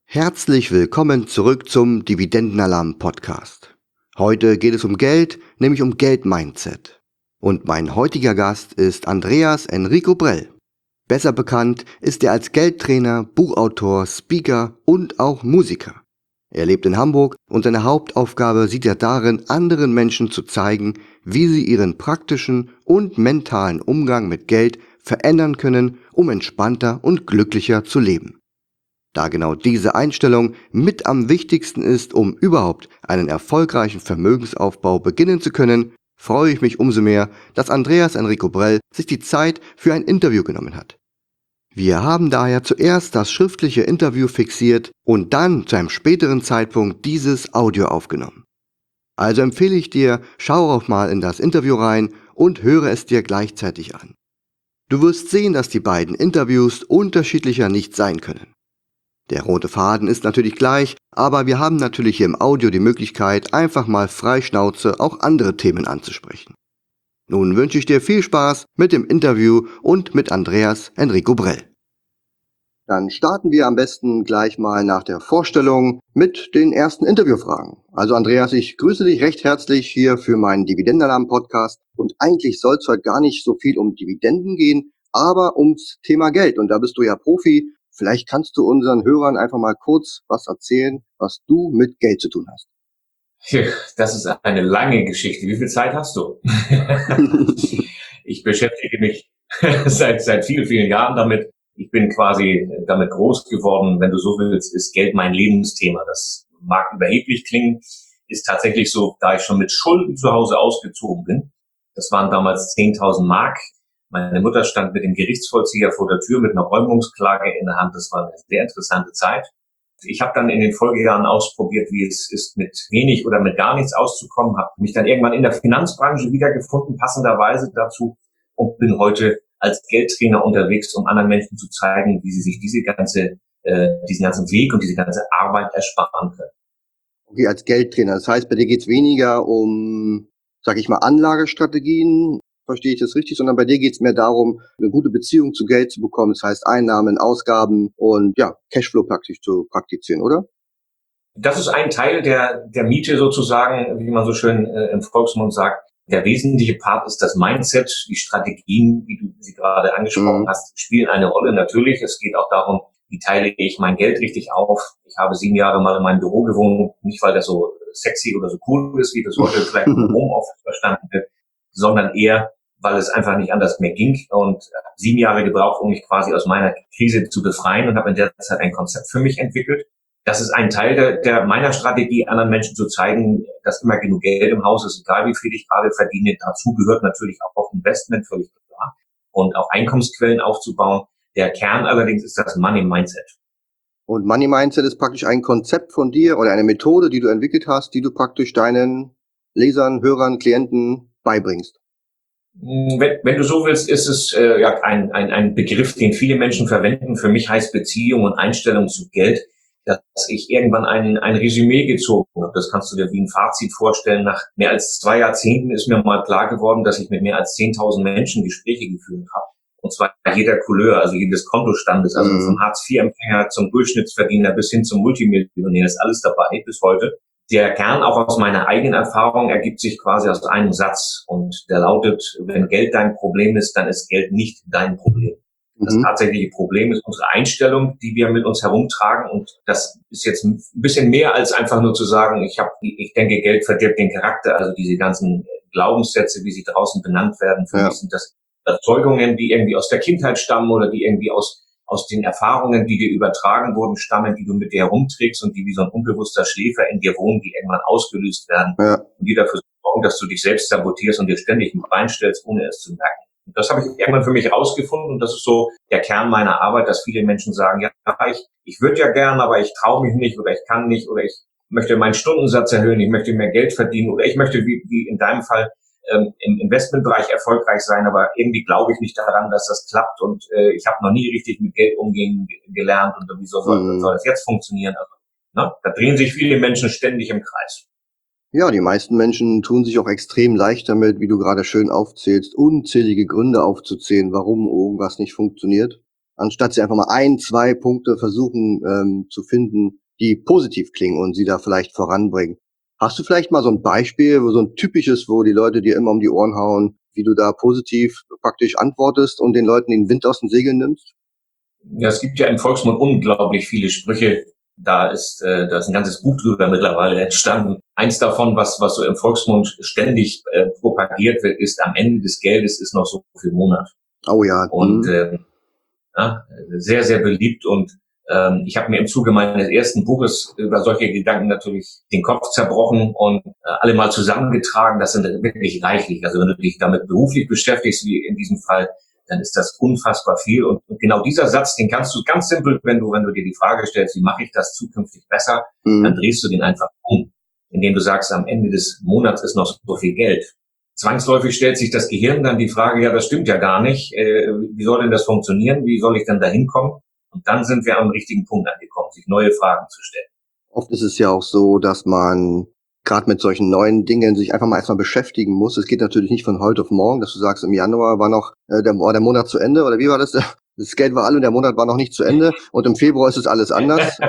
Herzlich willkommen zurück zum Dividendenalarm Podcast. Heute geht es um Geld, nämlich um Geldmindset. Und mein heutiger Gast ist Andreas Enrico Brell. Besser bekannt ist er als Geldtrainer, Buchautor, Speaker und auch Musiker. Er lebt in Hamburg und seine Hauptaufgabe sieht er darin, anderen Menschen zu zeigen, wie sie ihren praktischen und mentalen Umgang mit Geld verändern können, um entspannter und glücklicher zu leben. Da genau diese Einstellung mit am wichtigsten ist, um überhaupt einen erfolgreichen Vermögensaufbau beginnen zu können, freue ich mich umso mehr, dass Andreas Enrico Brell sich die Zeit für ein Interview genommen hat. Wir haben daher zuerst das schriftliche Interview fixiert und dann zu einem späteren Zeitpunkt dieses Audio aufgenommen. Also empfehle ich dir, schau auch mal in das Interview rein und höre es dir gleichzeitig an. Du wirst sehen, dass die beiden Interviews unterschiedlicher nicht sein können. Der rote Faden ist natürlich gleich, aber wir haben natürlich hier im Audio die Möglichkeit, einfach mal frei Schnauze auch andere Themen anzusprechen. Nun wünsche ich dir viel Spaß mit dem Interview und mit Andreas Enrico Brell. Dann starten wir am besten gleich mal nach der Vorstellung mit den ersten Interviewfragen. Also Andreas, ich grüße dich recht herzlich hier für meinen Dividendenalarm-Podcast. Und eigentlich soll es heute gar nicht so viel um Dividenden gehen, aber ums Thema Geld. Und da bist du ja Profi. Vielleicht kannst du unseren Hörern einfach mal kurz was erzählen, was du mit Geld zu tun hast. Das ist eine lange Geschichte. Wie viel Zeit hast du? Ich beschäftige mich seit vielen, vielen Jahren damit. Ich bin quasi damit groß geworden. Wenn du so willst, ist Geld mein Lebensthema. Das mag überheblich klingen, ist tatsächlich so, da ich schon mit Schulden zu Hause ausgezogen bin. Das waren damals 10.000 Mark. Meine Mutter stand mit dem Gerichtsvollzieher vor der Tür mit einer Räumungsklage in der Hand. Das war eine sehr interessante Zeit. Ich habe dann in den Folgejahren ausprobiert, wie es ist, mit wenig oder mit gar nichts auszukommen, habe mich dann irgendwann in der Finanzbranche wiedergefunden, passenderweise dazu, und bin heute als Geldtrainer unterwegs, um anderen Menschen zu zeigen, wie sie sich diesen ganzen Weg und diese ganze Arbeit ersparen können. Okay, als Geldtrainer. Das heißt, bei dir geht es weniger um, sag ich mal, Anlagestrategien, verstehe ich das richtig, sondern bei dir geht es mehr darum, eine gute Beziehung zu Geld zu bekommen. Das heißt, Einnahmen, Ausgaben und ja, Cashflow praktisch zu praktizieren, oder? Das ist ein Teil der Miete sozusagen, wie man so schön im Volksmund sagt. Der wesentliche Part ist das Mindset, die Strategien, wie du sie gerade angesprochen hast, spielen eine Rolle. Natürlich, es geht auch darum, wie teile ich mein Geld richtig auf. Ich habe 7 Jahre mal in meinem Büro gewohnt, nicht weil das so sexy oder so cool ist, wie das heute vielleicht im Homeoffice verstanden wird, sondern eher, weil es einfach nicht anders mehr ging, und 7 Jahre gebraucht, um mich quasi aus meiner Krise zu befreien, und habe in der Zeit ein Konzept für mich entwickelt. Das ist ein Teil meiner Strategie, anderen Menschen zu zeigen, dass immer genug Geld im Haus ist, egal wie viel ich gerade verdiene. Dazu gehört natürlich auch Investment, völlig klar, und auch Einkommensquellen aufzubauen. Der Kern allerdings ist das Money Mindset. Und Money Mindset ist praktisch ein Konzept von dir oder eine Methode, die du entwickelt hast, die du praktisch deinen Lesern, Hörern, Klienten beibringst. Wenn du so willst, ist es ein Begriff, den viele Menschen verwenden. Für mich heißt Beziehung und Einstellung zu Geld, dass ich irgendwann ein Resümee gezogen habe. Das kannst du dir wie ein Fazit vorstellen. Nach mehr als 2 Jahrzehnten ist mir mal klar geworden, dass ich mit mehr als 10.000 Menschen Gespräche geführt habe. Und zwar jeder Couleur, also jedes Kontostandes, also vom Hartz-IV-Empfänger zum Durchschnittsverdiener bis hin zum Multimillionär, ist alles dabei bis heute. Der Kern auch aus meiner eigenen Erfahrung ergibt sich quasi aus einem Satz, und der lautet: Wenn Geld dein Problem ist, dann ist Geld nicht dein Problem. Das tatsächliche Problem ist unsere Einstellung, die wir mit uns herumtragen, und das ist jetzt ein bisschen mehr als einfach nur zu sagen, ich denke, Geld verdirbt den Charakter. Also diese ganzen Glaubenssätze, wie sie draußen benannt werden, für mich sind das Erzeugungen, die irgendwie aus der Kindheit stammen oder die irgendwie aus den Erfahrungen, die dir übertragen wurden, stammen, die du mit dir herumträgst und die wie so ein unbewusster Schläfer in dir wohnen, die irgendwann ausgelöst werden und die dafür sorgen, dass du dich selbst sabotierst und dir ständig reinstellst, ohne es zu merken. Und das habe ich irgendwann für mich herausgefunden, und das ist so der Kern meiner Arbeit, dass viele Menschen sagen, ja, ich würde ja gern, aber ich traue mich nicht oder ich kann nicht oder ich möchte meinen Stundensatz erhöhen, ich möchte mehr Geld verdienen oder ich möchte, wie in deinem Fall, im Investmentbereich erfolgreich sein, aber irgendwie glaube ich nicht daran, dass das klappt, und ich habe noch nie richtig mit Geld umgehen gelernt, und wieso soll das jetzt funktionieren? Also, da drehen sich viele Menschen ständig im Kreis. Ja, die meisten Menschen tun sich auch extrem leicht damit, wie du gerade schön aufzählst, unzählige Gründe aufzuzählen, warum irgendwas nicht funktioniert. anstatt sie einfach mal 1, 2 Punkte versuchen zu finden, die positiv klingen und sie da vielleicht voranbringen. Hast du vielleicht mal so ein Beispiel, so ein typisches, wo die Leute dir immer um die Ohren hauen, wie du da positiv praktisch antwortest und den Leuten den Wind aus den Segeln nimmst? Ja, es gibt ja im Volksmund unglaublich viele Sprüche. Da ist ein ganzes Buch drüber mittlerweile entstanden. Eins davon, was so im Volksmund ständig propagiert wird, ist: Am Ende des Geldes ist noch so viel Monat. Oh ja. Und ja, sehr, sehr beliebt. Und ich habe mir im Zuge meines ersten Buches über solche Gedanken natürlich den Kopf zerbrochen und alle mal zusammengetragen. Das sind wirklich reichlich. Also wenn du dich damit beruflich beschäftigst, wie in diesem Fall, dann ist das unfassbar viel. Und genau dieser Satz, den kannst du ganz simpel, wenn du dir die Frage stellst, wie mache ich das zukünftig besser, dann drehst du den einfach um, indem du sagst, am Ende des Monats ist noch so viel Geld. Zwangsläufig stellt sich das Gehirn dann die Frage, ja, das stimmt ja gar nicht. Wie soll denn das funktionieren? Wie soll ich denn da hinkommen? Und dann sind wir am richtigen Punkt angekommen, sich neue Fragen zu stellen. Oft ist es ja auch so, dass man gerade mit solchen neuen Dingen sich einfach mal erstmal beschäftigen muss. Es geht natürlich nicht von heute auf morgen, dass du sagst, im Januar war noch der Monat zu Ende, oder wie war das? Das Geld war alle und der Monat war noch nicht zu Ende und im Februar ist es alles anders.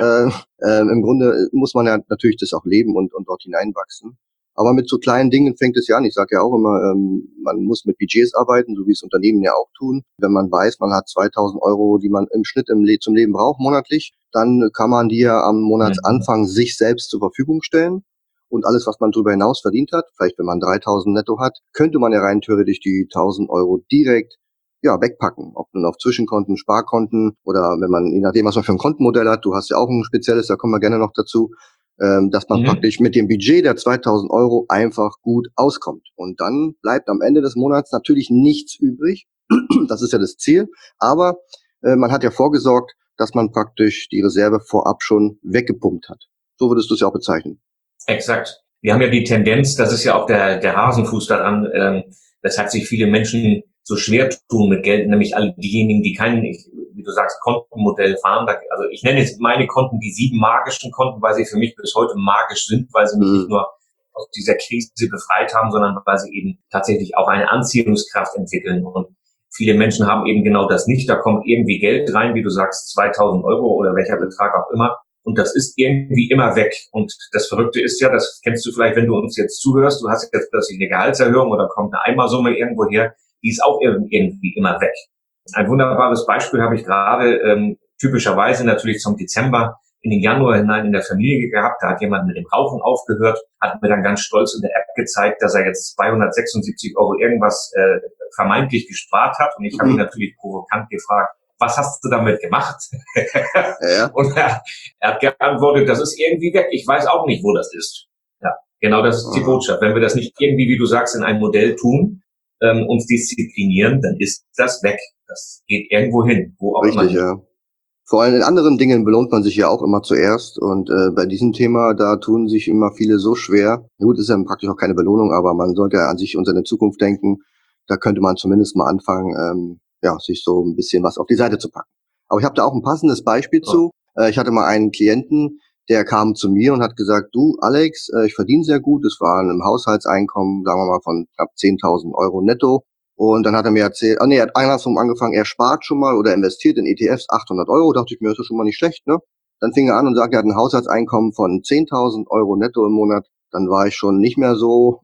Im Grunde muss man ja natürlich das auch leben und dort hineinwachsen. Aber mit so kleinen Dingen fängt es ja an. Ich sage ja auch immer, man muss mit Budgets arbeiten, so wie es Unternehmen ja auch tun. Wenn man weiß, man hat 2.000 Euro, die man im Schnitt zum Leben braucht monatlich, dann kann man die ja am Monatsanfang sich selbst zur Verfügung stellen. Und alles, was man darüber hinaus verdient hat, vielleicht wenn man 3.000 netto hat, könnte man ja rein theoretisch die 1.000 Euro direkt wegpacken. Ob nun auf Zwischenkonten, Sparkonten oder wenn man, je nachdem, was man für ein Kontenmodell hat, du hast ja auch ein spezielles, da kommen wir gerne noch dazu, dass man praktisch mit dem Budget der 2.000 Euro einfach gut auskommt. Und dann bleibt am Ende des Monats natürlich nichts übrig. Das ist ja das Ziel. Aber man hat ja vorgesorgt, dass man praktisch die Reserve vorab schon weggepumpt hat. So würdest du es ja auch bezeichnen. Exakt. Wir haben ja die Tendenz, das ist ja auch der Hasenfuß daran, weshalb sich viele Menschen so schwer tun mit Geld, nämlich alle diejenigen, die kein, wie du sagst, Kontenmodell fahren. Also ich nenne jetzt meine Konten die 7 magischen Konten, weil sie für mich bis heute magisch sind, weil sie mich nicht nur aus dieser Krise befreit haben, sondern weil sie eben tatsächlich auch eine Anziehungskraft entwickeln. Und viele Menschen haben eben genau das nicht. Da kommt irgendwie Geld rein, wie du sagst, 2.000 Euro oder welcher Betrag auch immer. Und das ist irgendwie immer weg. Und das Verrückte ist ja, das kennst du vielleicht, wenn du uns jetzt zuhörst, du hast jetzt plötzlich eine Gehaltserhöhung oder kommt eine Eimersumme irgendwo her, die ist auch irgendwie immer weg. Ein wunderbares Beispiel habe ich gerade typischerweise natürlich zum Dezember in den Januar hinein in der Familie gehabt. Da hat jemand mit dem Rauchen aufgehört, hat mir dann ganz stolz in der App gezeigt, dass er jetzt 276 Euro irgendwas vermeintlich gespart hat. Und ich habe ihn natürlich provokant gefragt, was hast du damit gemacht? Ja. Und er hat geantwortet, das ist irgendwie weg. Ich weiß auch nicht, wo das ist. Ja, genau, das ist die Botschaft. Wenn wir das nicht irgendwie, wie du sagst, in ein Modell tun, uns disziplinieren, dann ist das weg. Das geht irgendwo hin, wo auch immer. Richtig, ja. Vor allem in anderen Dingen belohnt man sich ja auch immer zuerst. Und bei diesem Thema, da tun sich immer viele so schwer. Gut, ist ja praktisch auch keine Belohnung, aber man sollte ja an sich und seine Zukunft denken. Da könnte man zumindest mal anfangen, sich so ein bisschen was auf die Seite zu packen. Aber ich habe da auch ein passendes Beispiel zu. Ich hatte mal einen Klienten, der kam zu mir und hat gesagt, du Alex, ich verdiene sehr gut. Es war ein Haushaltseinkommen, sagen wir mal, von knapp 10.000 Euro netto. Und dann hat er mir erzählt, er hat andersrum angefangen, er spart schon mal oder investiert in ETFs 800 Euro. Dachte ich mir, das ist schon mal nicht schlecht, ne? Dann fing er an und sagte, er hat ein Haushaltseinkommen von 10.000 Euro netto im Monat. Dann war ich schon nicht mehr so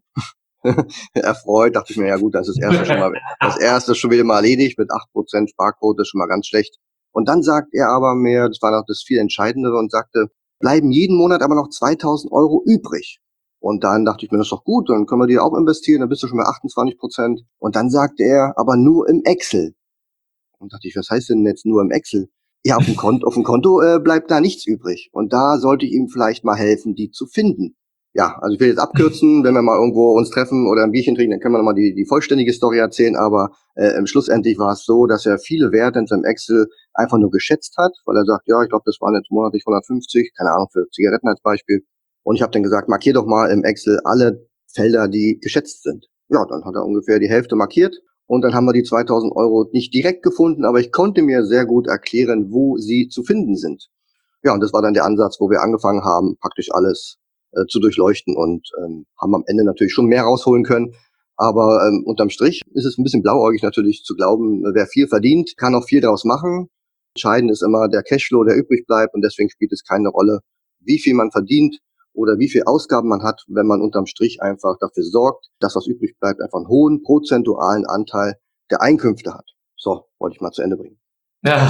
erfreut. Dachte ich mir, ja gut, das erste schon wieder mal erledigt mit 8% Sparquote, ist schon mal ganz schlecht. Und dann sagt er aber mehr, das war noch das viel Entscheidendere, und sagte, bleiben jeden Monat aber noch 2.000 Euro übrig. Und dann dachte ich mir, das ist doch gut, dann können wir die auch investieren, dann bist du schon bei 28%. Und dann sagte er, aber nur im Excel. Und dachte ich, was heißt denn jetzt nur im Excel? Ja, auf dem Konto bleibt da nichts übrig. Und da sollte ich ihm vielleicht mal helfen, die zu finden. Ja, also ich will jetzt abkürzen, wenn wir mal irgendwo uns treffen oder ein Bierchen trinken, dann können wir nochmal die vollständige Story erzählen, aber schlussendlich war es so, dass er viele Werte in seinem Excel einfach nur geschätzt hat, weil er sagt, ja, ich glaube, das waren jetzt monatlich 150, keine Ahnung, für Zigaretten als Beispiel. Und ich habe dann gesagt, markier doch mal im Excel alle Felder, die geschätzt sind. Ja, dann hat er ungefähr die Hälfte markiert. Und dann haben wir die 2.000 Euro nicht direkt gefunden, aber ich konnte mir sehr gut erklären, wo sie zu finden sind. Ja, und das war dann der Ansatz, wo wir angefangen haben, praktisch alles zu durchleuchten und haben am Ende natürlich schon mehr rausholen können. Aber unterm Strich ist es ein bisschen blauäugig natürlich zu glauben, wer viel verdient, kann auch viel daraus machen. Entscheidend ist immer der Cashflow, der übrig bleibt, und deswegen spielt es keine Rolle, wie viel man verdient oder wie viel Ausgaben man hat, wenn man unterm Strich einfach dafür sorgt, dass was übrig bleibt, einfach einen hohen prozentualen Anteil der Einkünfte hat. So, wollte ich mal zu Ende bringen. Ja.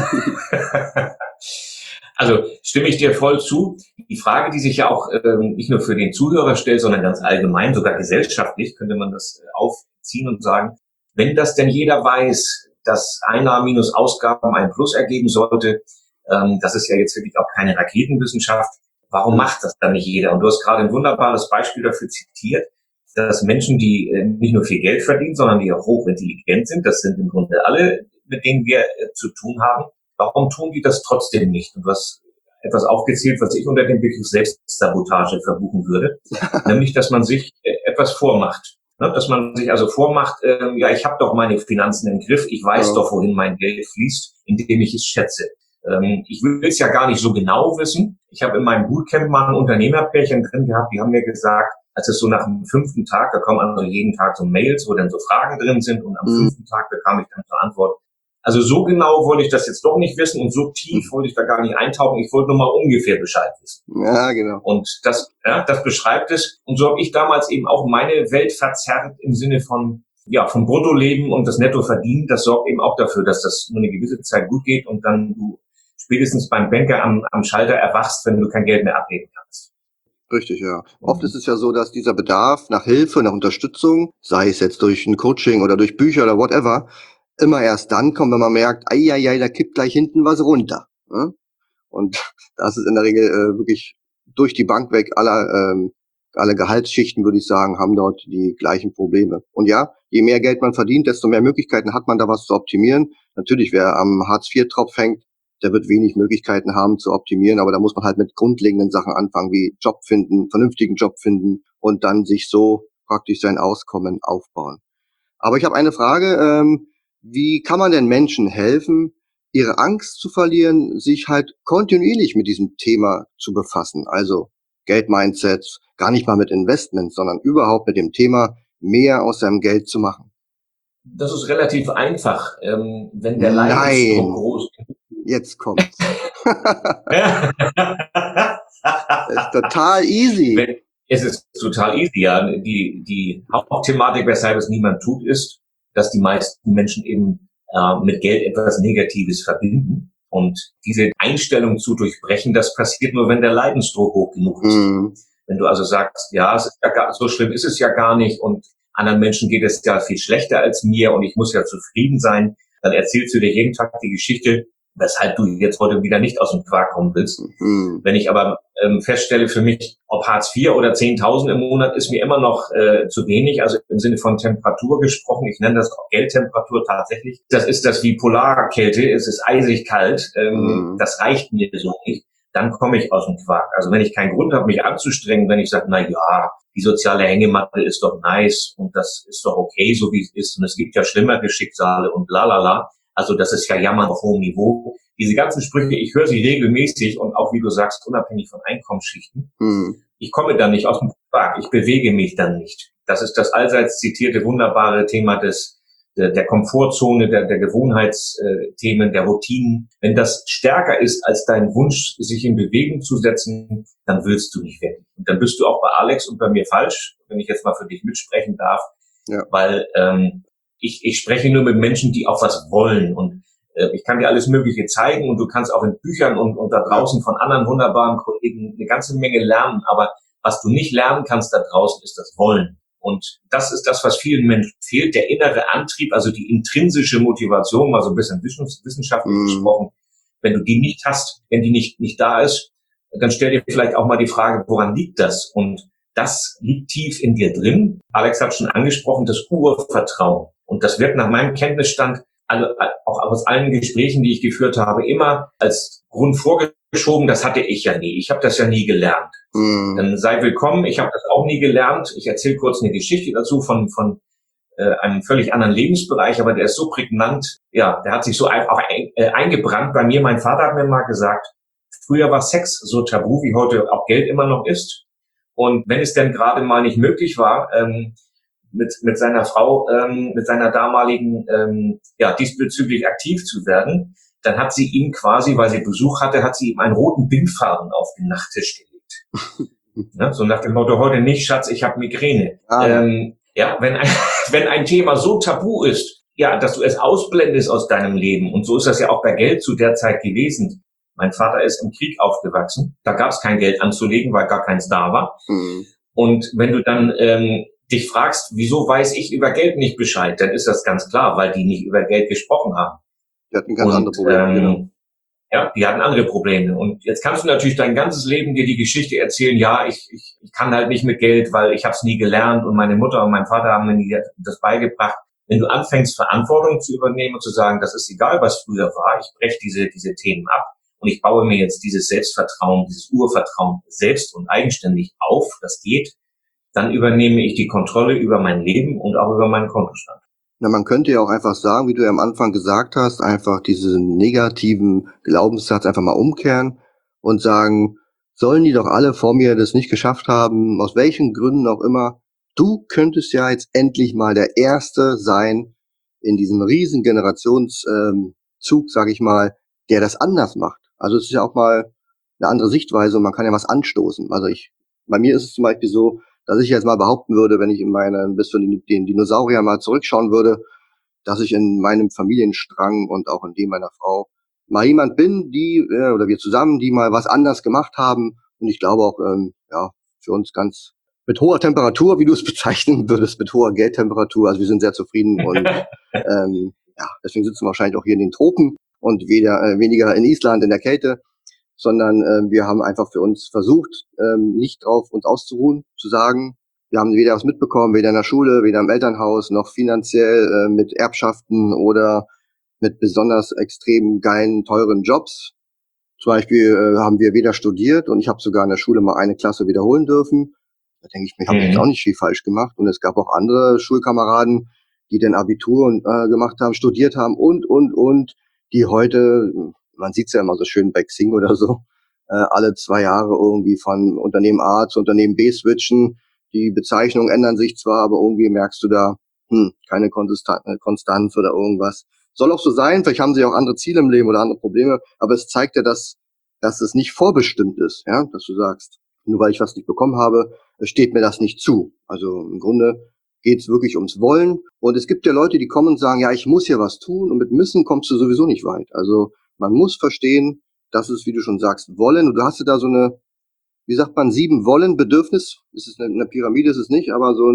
Also stimme ich dir voll zu. Die Frage, die sich ja auch nicht nur für den Zuhörer stellt, sondern ganz allgemein, sogar gesellschaftlich, könnte man das aufziehen und sagen, wenn das denn jeder weiß, dass Einnahmen minus Ausgaben ein Plus ergeben sollte, das ist ja jetzt wirklich auch keine Raketenwissenschaft, warum macht das dann nicht jeder? Und du hast gerade ein wunderbares Beispiel dafür zitiert, dass Menschen, die nicht nur viel Geld verdienen, sondern die auch hochintelligent sind, das sind im Grunde alle, mit denen wir zu tun haben, warum tun die das trotzdem nicht? Und du hast etwas aufgezählt, was ich unter dem Begriff Selbstsabotage verbuchen würde, nämlich, dass man sich etwas vormacht. Ne? Dass man sich also vormacht, ja, ich habe doch meine Finanzen im Griff, ich weiß doch, wohin mein Geld fließt, indem ich es schätze. Ich will es ja gar nicht so genau wissen. Ich habe in meinem Bootcamp mal ein Unternehmerpärchen drin gehabt, die haben mir gesagt, als es so nach dem 5. Tag, da kommen also jeden Tag so Mails, wo dann so Fragen drin sind, und am 5. Tag bekam ich dann zur Antwort, also so genau wollte ich das jetzt doch nicht wissen und so tief wollte ich da gar nicht eintauchen. Ich wollte nur mal ungefähr Bescheid wissen. Ja, genau. Und das beschreibt es. Und so habe ich damals eben auch meine Welt verzerrt im Sinne von, ja, vom Bruttoleben und das Nettoverdienen. Das sorgt eben auch dafür, dass das nur eine gewisse Zeit gut geht und dann du spätestens beim Banker am Schalter erwachst, wenn du kein Geld mehr abheben kannst. Richtig, ja. Oft ist es ja so, dass dieser Bedarf nach Hilfe, nach Unterstützung, sei es jetzt durch ein Coaching oder durch Bücher oder whatever, immer erst dann kommt, wenn man merkt, da kippt gleich hinten was runter. Ne? Und das ist in der Regel wirklich durch die Bank weg, alle Gehaltsschichten, würde ich sagen, haben dort die gleichen Probleme. Und ja, je mehr Geld man verdient, desto mehr Möglichkeiten hat man da was zu optimieren. Natürlich, wer am Hartz-IV-Tropf hängt, der wird wenig Möglichkeiten haben zu optimieren, aber da muss man halt mit grundlegenden Sachen anfangen, wie Job finden, vernünftigen Job finden und dann sich so praktisch sein Auskommen aufbauen. Aber ich habe eine Frage, wie kann man denn Menschen helfen, ihre Angst zu verlieren, sich halt kontinuierlich mit diesem Thema zu befassen? Also Geldmindsets, gar nicht mal mit Investments, sondern überhaupt mit dem Thema, mehr aus seinem Geld zu machen. Das ist relativ einfach, wenn der Leidensdruck groß ist. Jetzt kommt's. Das ist total easy. Es ist total easy, ja. Die Hauptthematik, weshalb es niemand tut, ist, dass die meisten Menschen eben mit Geld etwas Negatives verbinden. Und diese Einstellung zu durchbrechen, das passiert nur, wenn der Leidensdruck hoch genug ist. Wenn du also sagst, ja, es ist ja so schlimm ist es ja gar nicht und anderen Menschen geht es ja viel schlechter als mir und ich muss ja zufrieden sein, dann erzählst du dir jeden Tag die Geschichte, weshalb du jetzt heute wieder nicht aus dem Quark kommen willst. Wenn ich aber feststelle für mich, ob Hartz IV oder 10.000 im Monat ist mir immer noch zu wenig, also im Sinne von Temperatur gesprochen, ich nenne das auch Geldtemperatur tatsächlich. Das ist das wie Polarkälte, es ist eisig kalt, das reicht mir so nicht. Dann komme ich aus dem Quark. Also wenn ich keinen Grund habe, mich anzustrengen, wenn ich sage, na ja, die soziale Hängematte ist doch nice und das ist doch okay, so wie es ist und es gibt ja schlimmere Schicksale und lalala. Also das ist ja Jammern auf hohem Niveau. Diese ganzen Sprüche, ich höre sie regelmäßig und auch, wie du sagst, unabhängig von Einkommensschichten. Ich komme dann nicht aus dem Quark, ich bewege mich dann nicht. Das ist das allseits zitierte, wunderbare Thema der Komfortzone, der Gewohnheitsthemen, der Routinen. Wenn das stärker ist als dein Wunsch, sich in Bewegung zu setzen, dann willst du nicht weg. Und dann bist du auch bei Alex und bei mir falsch, wenn ich jetzt mal für dich mitsprechen darf, weil ich spreche nur mit Menschen, die auch was wollen und ich kann dir alles Mögliche zeigen und du kannst auch in Büchern und da draußen von anderen wunderbaren Kollegen eine ganze Menge lernen, aber was du nicht lernen kannst da draußen, ist das Wollen. Und das ist das, was vielen Menschen fehlt, der innere Antrieb, also die intrinsische Motivation, mal so ein bisschen wissenschaftlich gesprochen. Wenn du die nicht hast, wenn die nicht da ist, dann stell dir vielleicht auch mal die Frage, woran liegt das? Und das liegt tief in dir drin. Alex hat schon angesprochen, das Urvertrauen. Und das wird nach meinem Kenntnisstand auch aus allen Gesprächen, die ich geführt habe, immer als Grund vorgeschoben, das hatte ich ja nie. Ich habe das ja nie gelernt. Dann sei willkommen, ich habe das auch nie gelernt. Ich erzähle kurz eine Geschichte dazu von einem völlig anderen Lebensbereich, aber der ist so prägnant, ja, der hat sich so einfach eingebrannt bei mir. Mein Vater hat mir mal gesagt, früher war Sex so tabu, wie heute auch Geld immer noch ist. Und wenn es denn gerade mal nicht möglich war, mit seiner Frau, mit seiner damaligen, diesbezüglich aktiv zu werden, dann hat sie ihm quasi, weil sie Besuch hatte, hat sie ihm einen roten Bindfaden auf den Nachttisch gelegt. Ja, so nach dem Motto, heute nicht, Schatz, ich habe Migräne. Ja, wenn ein Thema so tabu ist, ja, dass du es ausblendest aus deinem Leben, und so ist das ja auch bei Geld zu der Zeit gewesen. Mein Vater ist im Krieg aufgewachsen, da gab es kein Geld anzulegen, weil gar keins da war. Und wenn du dann dich fragst, wieso weiß ich über Geld nicht Bescheid, dann ist das ganz klar, weil die nicht über Geld gesprochen haben. Die hatten ganz andere Probleme, genau. Ja, die hatten andere Probleme. Und jetzt kannst du natürlich dein ganzes Leben dir die Geschichte erzählen, ja, ich kann halt nicht mit Geld, weil ich habe es nie gelernt und meine Mutter und mein Vater haben mir nie das beigebracht. Wenn du anfängst, Verantwortung zu übernehmen und zu sagen, das ist egal, was früher war, ich breche diese Themen ab und ich baue mir jetzt dieses Selbstvertrauen, dieses Urvertrauen selbst und eigenständig auf, das geht, dann übernehme ich die Kontrolle über mein Leben und auch über meinen Kontostand. Na, man könnte ja auch einfach sagen, wie du ja am Anfang gesagt hast, einfach diesen negativen Glaubenssatz einfach mal umkehren und sagen, sollen die doch alle vor mir das nicht geschafft haben, aus welchen Gründen auch immer. Du könntest ja jetzt endlich mal der Erste sein in diesem riesen Generationszug, sag ich mal, der das anders macht. Also es ist ja auch mal eine andere Sichtweise und man kann ja was anstoßen. Also bei mir ist es zum Beispiel so, dass ich jetzt mal behaupten würde, wenn ich bis zu den Dinosauriern mal zurückschauen würde, dass ich in meinem Familienstrang und auch in dem meiner Frau mal jemand bin, oder wir zusammen, die mal was anders gemacht haben. Und ich glaube auch, für uns ganz mit hoher Temperatur, wie du es bezeichnen würdest, mit hoher Geldtemperatur. Also wir sind sehr zufrieden und deswegen sitzen wir wahrscheinlich auch hier in den Tropen und weniger in Island in der Kälte, sondern wir haben einfach für uns versucht, nicht drauf uns auszuruhen, zu sagen, wir haben weder was mitbekommen, weder in der Schule, weder im Elternhaus, noch finanziell mit Erbschaften oder mit besonders extrem geilen, teuren Jobs. Zum Beispiel haben wir weder studiert und ich habe sogar in der Schule mal eine Klasse wiederholen dürfen. Da denke ich mir, habe ich jetzt auch nicht viel falsch gemacht. Und es gab auch andere Schulkameraden, die dann Abitur gemacht haben, studiert haben und, die heute, man sieht's ja immer so schön bei Xing oder so, alle 2 Jahre irgendwie von Unternehmen A zu Unternehmen B switchen. Die Bezeichnungen ändern sich zwar, aber irgendwie merkst du da, keine Konstanz oder irgendwas. Soll auch so sein, vielleicht haben sie auch andere Ziele im Leben oder andere Probleme, aber es zeigt ja, dass es nicht vorbestimmt ist, ja, dass du sagst, nur weil ich was nicht bekommen habe, steht mir das nicht zu. Also im Grunde geht's wirklich ums Wollen. Und es gibt ja Leute, die kommen und sagen, ja, ich muss hier was tun und mit müssen kommst du sowieso nicht weit. Also man muss verstehen, dass es, wie du schon sagst, wollen. Und du hast ja da so eine, wie sagt man, 7 Wollen, Bedürfnis. Ist es eine Pyramide, ist es nicht, aber so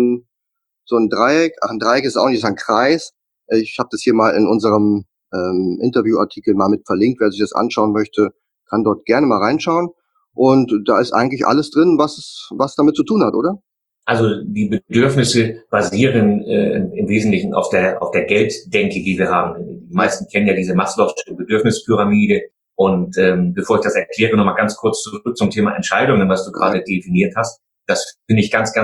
ein Dreieck. Ach, ein Dreieck ist auch nicht, ist ein Kreis. Ich habe das hier mal in unserem Interviewartikel mal mit verlinkt. Wer sich das anschauen möchte, kann dort gerne mal reinschauen. Und da ist eigentlich alles drin, was damit zu tun hat, oder? Also die Bedürfnisse basieren im Wesentlichen auf der Gelddenke, die wir haben. Die meisten kennen ja diese Maslow'sche Bedürfnispyramide. Und bevor ich das erkläre, nochmal ganz kurz zurück zum Thema Entscheidungen, was du gerade definiert hast. Das finde ich ganz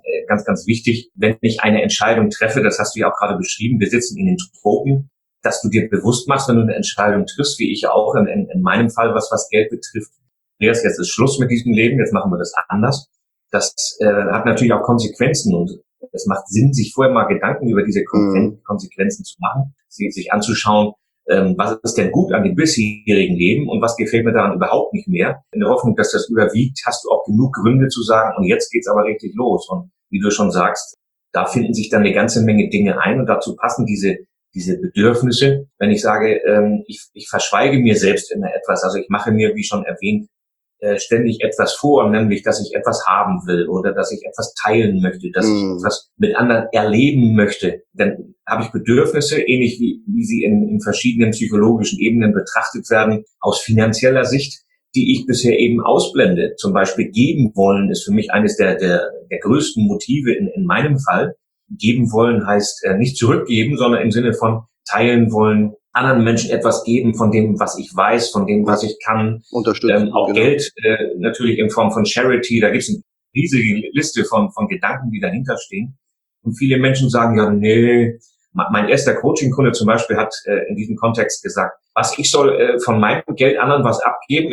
wichtig. Wenn ich eine Entscheidung treffe, das hast du ja auch gerade beschrieben, wir sitzen in den Tropen, dass du dir bewusst machst, wenn du eine Entscheidung triffst, wie ich auch in meinem Fall, was Geld betrifft. Jetzt ist Schluss mit diesem Leben, jetzt machen wir das anders. Das hat natürlich auch Konsequenzen und es macht Sinn, sich vorher mal Gedanken über diese Konsequenzen zu machen, sich anzuschauen, was ist denn gut an dem bisherigen Leben und was gefällt mir daran überhaupt nicht mehr. In der Hoffnung, dass das überwiegt, hast du auch genug Gründe zu sagen, und jetzt geht's aber richtig los. Und wie du schon sagst, da finden sich dann eine ganze Menge Dinge ein und dazu passen diese Bedürfnisse. Wenn ich sage, ich verschweige mir selbst immer etwas, also ich mache mir, wie schon erwähnt, ständig etwas vor, nämlich, dass ich etwas haben will oder dass ich etwas teilen möchte, dass ich etwas mit anderen erleben möchte. Dann habe ich Bedürfnisse, ähnlich wie sie in verschiedenen psychologischen Ebenen betrachtet werden, aus finanzieller Sicht, die ich bisher eben ausblende. Zum Beispiel geben wollen ist für mich eines der größten Motive in meinem Fall. Geben wollen heißt nicht zurückgeben, sondern im Sinne von teilen wollen, anderen Menschen etwas geben von dem, was ich weiß, von dem, was ich kann. Unterstützen. Auch genau. Geld natürlich in Form von Charity. Da gibt es eine riesige Liste von Gedanken, die dahinter stehen. Und viele Menschen sagen, ja, nee. Mein erster Coaching-Kunde zum Beispiel hat in diesem Kontext gesagt, was ich soll von meinem Geld anderen was abgeben?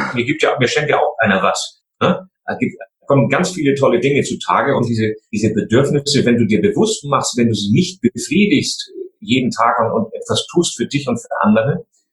Mir schenkt ja auch keiner was. Ne? Da kommen ganz viele tolle Dinge zutage und diese Bedürfnisse, wenn du dir bewusst machst, wenn du sie nicht befriedigst jeden Tag und etwas tust für dich und für andere,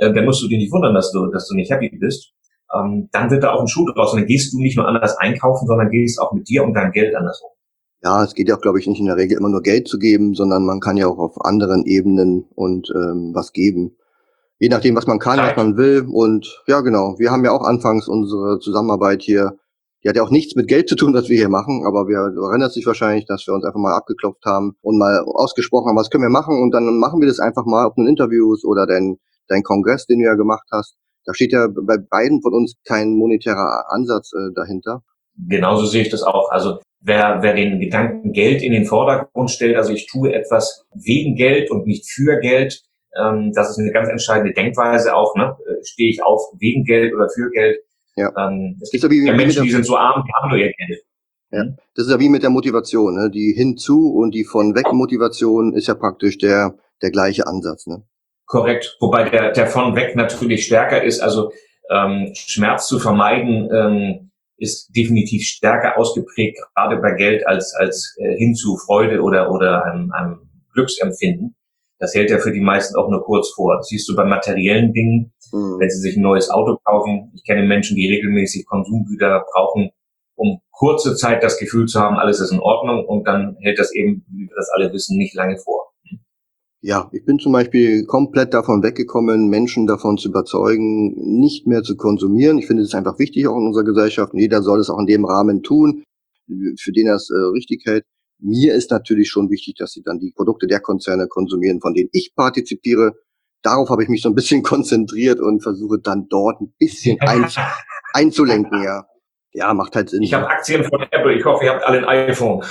dann musst du dich nicht wundern, dass du nicht happy bist. Dann wird da auch ein Schuh draus und dann gehst du nicht nur anders einkaufen, sondern gehst auch mit dir und deinem Geld anders um. Ja, es geht ja auch, glaube ich, nicht in der Regel immer nur Geld zu geben, sondern man kann ja auch auf anderen Ebenen und was geben. Je nachdem, was man kann, was man will. Und ja, genau. Wir haben ja auch anfangs unsere Zusammenarbeit hier, die hat ja auch nichts mit Geld zu tun, was wir hier machen, aber du erinnerst dich wahrscheinlich, dass wir uns einfach mal abgeklopft haben und mal ausgesprochen haben, was können wir machen, und dann machen wir das einfach mal, ob nun Interviews oder dein Kongress, den du ja gemacht hast. Da steht ja bei beiden von uns kein monetärer Ansatz dahinter. Genauso sehe ich das auch. Also wer den Gedanken Geld in den Vordergrund stellt, also ich tue etwas wegen Geld und nicht für Geld, das ist eine ganz entscheidende Denkweise auch. Ne? Stehe ich auf wegen Geld oder für Geld? Ja. Es gibt ja Menschen, die sind so arm, die haben nur ihr Geld. Ja. Das ist ja wie mit der Motivation, ne? Die Hinzu- und die Von-Weg-Motivation ist ja praktisch der gleiche Ansatz, ne? Korrekt, wobei der von weg natürlich stärker ist. Also Schmerz zu vermeiden ist definitiv stärker ausgeprägt, gerade bei Geld, als hin zu Freude oder einem Glücksempfinden. Das hält ja für die meisten auch nur kurz vor. Das siehst du bei materiellen Dingen, wenn sie sich ein neues Auto kaufen. Ich kenne Menschen, die regelmäßig Konsumgüter brauchen, um kurze Zeit das Gefühl zu haben, alles ist in Ordnung, und dann hält das eben, wie wir das alle wissen, nicht lange vor. Ja, ich bin zum Beispiel komplett davon weggekommen, Menschen davon zu überzeugen, nicht mehr zu konsumieren. Ich finde es einfach wichtig auch in unserer Gesellschaft, und jeder soll es auch in dem Rahmen tun, für den er es richtig hält. Mir ist natürlich schon wichtig, dass sie dann die Produkte der Konzerne konsumieren, von denen ich partizipiere. Darauf habe ich mich so ein bisschen konzentriert und versuche dann dort ein bisschen einzulenken, ja. Ja, macht halt Sinn. Ich habe Aktien von Apple. Ich hoffe, ihr habt alle ein iPhone.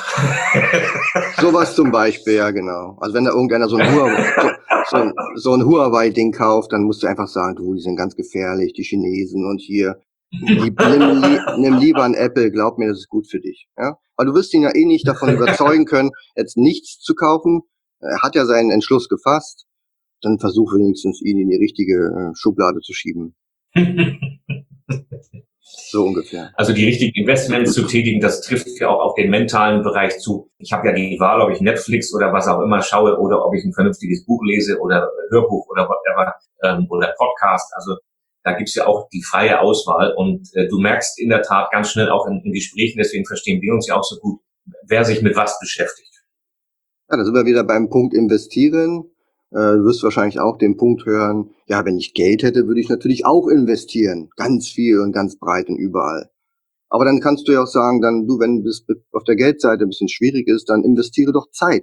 Sowas zum Beispiel, ja, genau. Also wenn da irgendeiner so ein Huawei-Ding kauft, dann musst du einfach sagen, du, die sind ganz gefährlich, die Chinesen, und hier, nimm lieber ein Apple, glaub mir, das ist gut für dich. Ja? Weil du wirst ihn ja eh nicht davon überzeugen können, jetzt nichts zu kaufen. Er hat ja seinen Entschluss gefasst. Dann versuch wenigstens, ihn in die richtige Schublade zu schieben. So ungefähr. Also die richtigen Investments zu tätigen, das trifft ja auch auf den mentalen Bereich zu. Ich habe ja die Wahl, ob ich Netflix oder was auch immer schaue oder ob ich ein vernünftiges Buch lese oder Hörbuch oder whatever oder Podcast. Also da gibt's ja auch die freie Auswahl, und du merkst in der Tat ganz schnell auch in Gesprächen, deswegen verstehen wir uns ja auch so gut, wer sich mit was beschäftigt. Ja, da sind wir wieder beim Punkt investieren. Du wirst wahrscheinlich auch den Punkt hören, ja, wenn ich Geld hätte, würde ich natürlich auch investieren. Ganz viel und ganz breit und überall. Aber dann kannst du ja auch sagen, dann du, wenn es auf der Geldseite ein bisschen schwierig ist, dann investiere doch Zeit.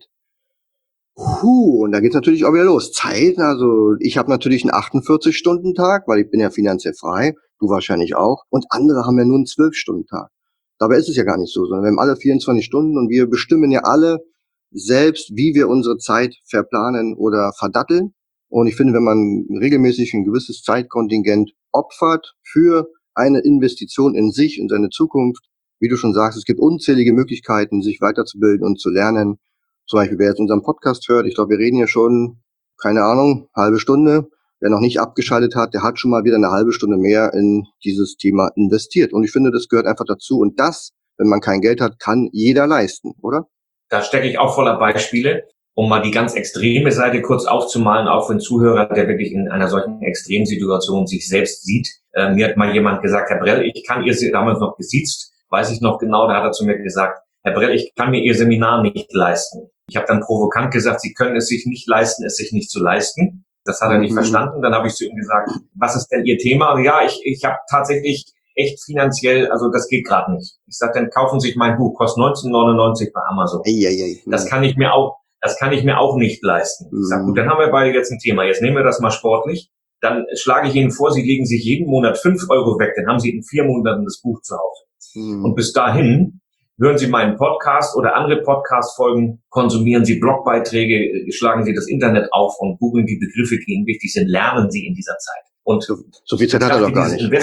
Und da geht's natürlich auch wieder los. Zeit, also ich habe natürlich einen 48-Stunden-Tag, weil ich bin ja finanziell frei, du wahrscheinlich auch. Und andere haben ja nur einen 12-Stunden-Tag. Dabei ist es ja gar nicht so, sondern wir haben alle 24 Stunden und wir bestimmen ja alle selbst, wie wir unsere Zeit verplanen oder verdatteln. Und ich finde, wenn man regelmäßig ein gewisses Zeitkontingent opfert für eine Investition in sich und seine Zukunft, wie du schon sagst, es gibt unzählige Möglichkeiten, sich weiterzubilden und zu lernen. Zum Beispiel, wer jetzt unseren Podcast hört, ich glaube, wir reden hier schon, keine Ahnung, halbe Stunde. Wer noch nicht abgeschaltet hat, der hat schon mal wieder eine halbe Stunde mehr in dieses Thema investiert. Und ich finde, das gehört einfach dazu. Und das, wenn man kein Geld hat, kann jeder leisten, oder? Da stecke ich auch voller Beispiele, um mal die ganz extreme Seite kurz aufzumalen, auch für einen Zuhörer, der wirklich in einer solchen Extremsituation sich selbst sieht. Mir hat mal jemand gesagt, Herr Brell, ihr damals noch gesiezt, weiß ich noch genau, da hat er zu mir gesagt, Herr Brell, ich kann mir Ihr Seminar nicht leisten. Ich habe dann provokant gesagt, Sie können es sich nicht leisten, es sich nicht zu leisten. Das hat er nicht verstanden. Dann habe ich zu ihm gesagt, was ist denn Ihr Thema? Ja, ich habe tatsächlich echt finanziell, also das geht gerade nicht. Ich sage, dann kaufen Sie sich mein Buch, kostet 19,99 bei Amazon. Das kann ich mir auch nicht leisten. Ich sage, gut, dann haben wir beide jetzt ein Thema. Jetzt nehmen wir das mal sportlich. Dann schlage ich Ihnen vor, Sie legen sich jeden Monat 5 Euro weg, dann haben Sie in 4 Monaten das Buch zu Hause. Und bis dahin hören Sie meinen Podcast oder andere Podcast-Folgen, konsumieren Sie Blogbeiträge, schlagen Sie das Internet auf und googeln die Begriffe, die Ihnen wichtig sind, lernen Sie in dieser Zeit. Und so viel Zeit hat er doch gar nicht.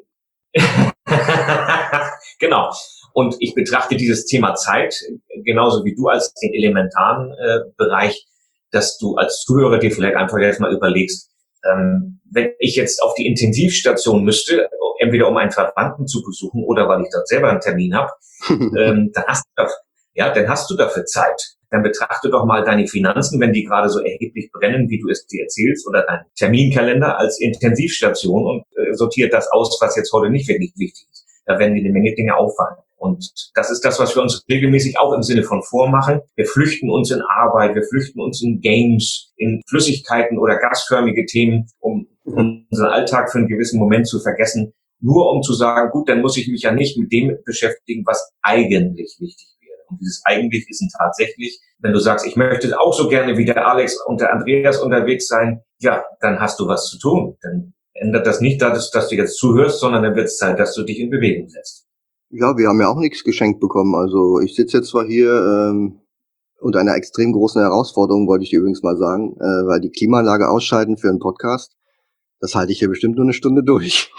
Genau. Und ich betrachte dieses Thema Zeit genauso wie du als den elementaren Bereich, dass du als Zuhörer dir vielleicht einfach jetzt mal überlegst, wenn ich jetzt auf die Intensivstation müsste, entweder um einen Verwandten zu besuchen oder weil ich dort selber einen Termin habe, dann hast du dafür Zeit. dann betrachte doch mal deine Finanzen, wenn die gerade so erheblich brennen, wie du es dir erzählst, oder deinen Terminkalender als Intensivstation und sortiert das aus, was jetzt heute nicht wirklich wichtig ist. Da werden dir eine Menge Dinge auffallen. Und das ist das, was wir uns regelmäßig auch im Sinne von vormachen. Wir flüchten uns in Arbeit, wir flüchten uns in Games, in Flüssigkeiten oder gasförmige Themen, um unseren Alltag für einen gewissen Moment zu vergessen, nur um zu sagen, gut, dann muss ich mich ja nicht mit dem beschäftigen, was eigentlich wichtig wäre. Und dieses eigentlich ist tatsächlich, wenn du sagst, ich möchte auch so gerne wie der Alex und der Andreas unterwegs sein, ja, dann hast du was zu tun. Dann ändert das nicht, dass du jetzt zuhörst, sondern dann wird es Zeit, dass du dich in Bewegung setzt. Ja, wir haben ja auch nichts geschenkt bekommen. Also ich sitze jetzt zwar hier unter einer extrem großen Herausforderung, wollte ich dir übrigens mal sagen, weil die Klimaanlage ausschalten für einen Podcast, das halte ich hier bestimmt nur eine Stunde durch.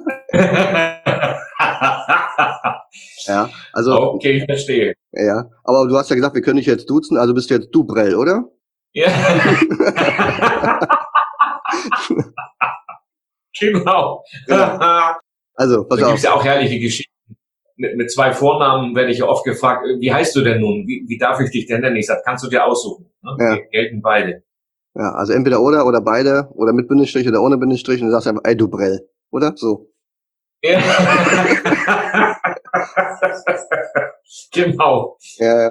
Ja, also. Okay, ich verstehe. Ja, aber du hast ja gesagt, wir können dich jetzt duzen, also bist du jetzt du Brell, oder? Ja. Genau. Ja. Also, pass Da auf. gibt's ja auch herrliche Geschichten. Mit zwei Vornamen werde ich ja oft gefragt, wie heißt du denn nun? Wie darf ich dich denn nennen? Ich sage, kannst du dir aussuchen. Ne? Ja. Gelten beide. Ja, also entweder oder beide, oder mit Bindestrich oder ohne Bindestrich, und du sagst einfach, ey, du Brell, oder? So. Ja. Genau. Ja.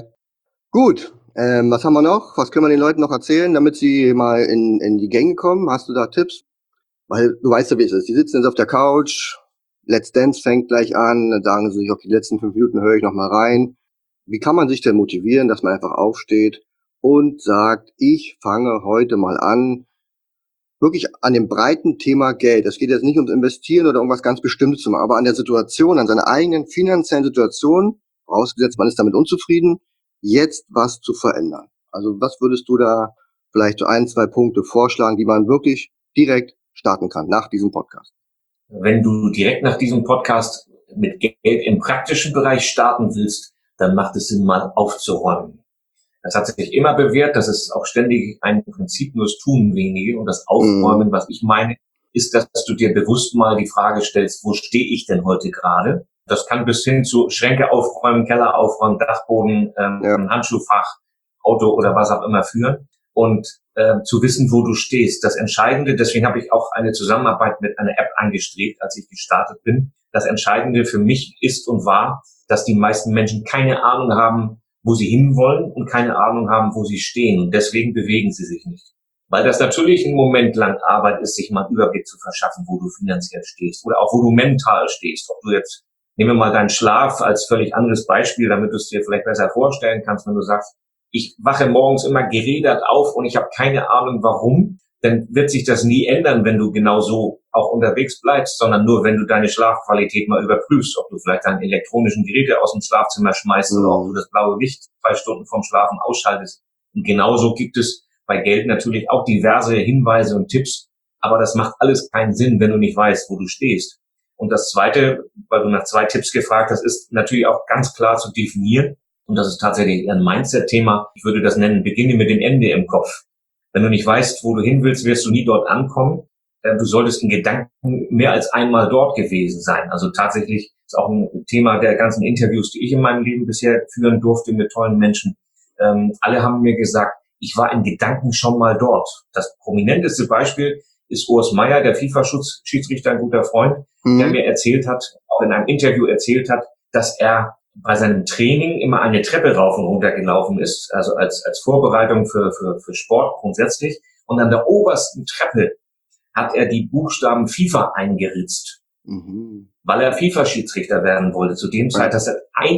Gut, was haben wir noch? Was können wir den Leuten noch erzählen, damit sie mal in die Gänge kommen? Hast du da Tipps? Weil du weißt ja, wie es ist. Die sitzen jetzt auf der Couch, Let's Dance fängt gleich an, dann sagen sie sich, auf die letzten 5 Minuten höre ich noch mal rein. Wie kann man sich denn motivieren, dass man einfach aufsteht und sagt, ich fange heute mal an, wirklich an dem breiten Thema Geld. Es geht jetzt nicht ums Investieren oder irgendwas ganz Bestimmtes zu machen, aber an der Situation, an seiner eigenen finanziellen Situation, vorausgesetzt man ist damit unzufrieden, jetzt was zu verändern. Also was würdest du da vielleicht so 1, 2 Punkte vorschlagen, die man wirklich direkt starten kann nach diesem Podcast? Wenn du direkt nach diesem Podcast mit Geld im praktischen Bereich starten willst, dann macht es Sinn, mal aufzuräumen. Das hat sich immer bewährt, das ist auch ständig ein Prinzip, nur es tun wenige. Und das Aufräumen, was ich meine, ist, dass du dir bewusst mal die Frage stellst, wo stehe ich denn heute gerade? Das kann bis hin zu Schränke aufräumen, Keller aufräumen, Dachboden, Handschuhfach, Auto oder was auch immer führen. Und zu wissen, wo du stehst. Das Entscheidende, deswegen habe ich auch eine Zusammenarbeit mit einer App angestrebt, als ich gestartet bin. Das Entscheidende für mich ist und war, dass die meisten Menschen keine Ahnung haben, wo sie hinwollen und keine Ahnung haben, wo sie stehen. Und deswegen bewegen sie sich nicht. Weil das natürlich ein Moment lang Arbeit ist, sich mal einen Überblick zu verschaffen, wo du finanziell stehst oder auch wo du mental stehst. Ob du jetzt, nehmen wir mal deinen Schlaf als völlig anderes Beispiel, damit du es dir vielleicht besser vorstellen kannst, wenn du sagst, ich wache morgens immer gerädert auf und ich habe keine Ahnung warum, dann wird sich das nie ändern, wenn du genau so auch unterwegs bleibst, sondern nur, wenn du deine Schlafqualität mal überprüfst, ob du vielleicht deine elektronischen Geräte aus dem Schlafzimmer schmeißt oder ob du das blaue Licht 2 Stunden vorm Schlafen ausschaltest. Und genauso gibt es bei Geld natürlich auch diverse Hinweise und Tipps, aber das macht alles keinen Sinn, wenn du nicht weißt, wo du stehst. Und das Zweite, weil du nach 2 Tipps gefragt hast, ist natürlich auch ganz klar zu definieren. Und das ist tatsächlich ein Mindset-Thema. Ich würde das nennen, beginne mit dem Ende im Kopf. Wenn du nicht weißt, wo du hin willst, wirst du nie dort ankommen. Du solltest in Gedanken mehr als einmal dort gewesen sein. Also tatsächlich ist auch ein Thema der ganzen Interviews, die ich in meinem Leben bisher führen durfte mit tollen Menschen. Alle haben mir gesagt, ich war in Gedanken schon mal dort. Das prominenteste Beispiel ist Urs Meier, der FIFA-Schiedsrichter, ein guter Freund, der mir erzählt hat, auch in einem Interview erzählt hat, dass er bei seinem Training immer eine Treppe rauf und runter gelaufen ist, also als Vorbereitung für Sport grundsätzlich. Und an der obersten Treppe hat er die Buchstaben FIFA eingeritzt, weil er FIFA-Schiedsrichter werden wollte. Zu dem Zeit, das hat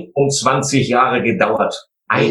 21 Jahre gedauert.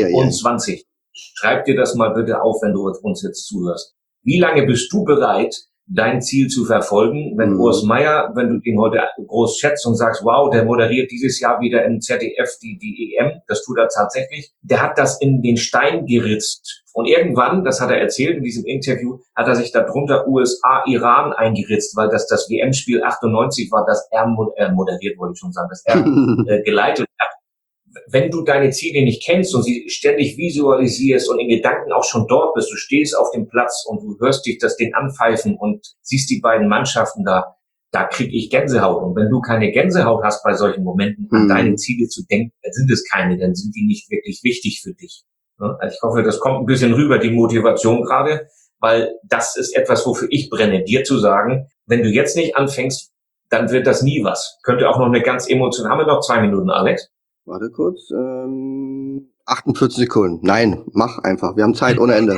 21. Schreib dir das mal bitte auf, wenn du uns jetzt zuhörst. Wie lange bist du bereit, dein Ziel zu verfolgen, wenn Urs Meier, wenn du ihn heute groß schätzt und sagst, wow, der moderiert dieses Jahr wieder im ZDF die EM, das tut er tatsächlich, der hat das in den Stein geritzt. Und irgendwann, das hat er erzählt in diesem Interview, hat er sich darunter USA, Iran eingeritzt, weil das WM-Spiel 98 war, das er moderiert, wollte ich schon sagen, das er geleitet hat. Wenn du deine Ziele nicht kennst und sie ständig visualisierst und in Gedanken auch schon dort bist, du stehst auf dem Platz und du hörst dich das Ding anpfeifen und siehst die beiden Mannschaften da krieg ich Gänsehaut. Und wenn du keine Gänsehaut hast bei solchen Momenten, an deine Ziele zu denken, dann sind es keine, dann sind die nicht wirklich wichtig für dich. Ich hoffe, das kommt ein bisschen rüber, die Motivation gerade, weil das ist etwas, wofür ich brenne, dir zu sagen, wenn du jetzt nicht anfängst, dann wird das nie was. Könnte auch noch eine ganz emotionale, haben wir noch 2 Minuten, Alex? Warte kurz. 48 Sekunden. Nein, mach einfach. Wir haben Zeit ohne Ende.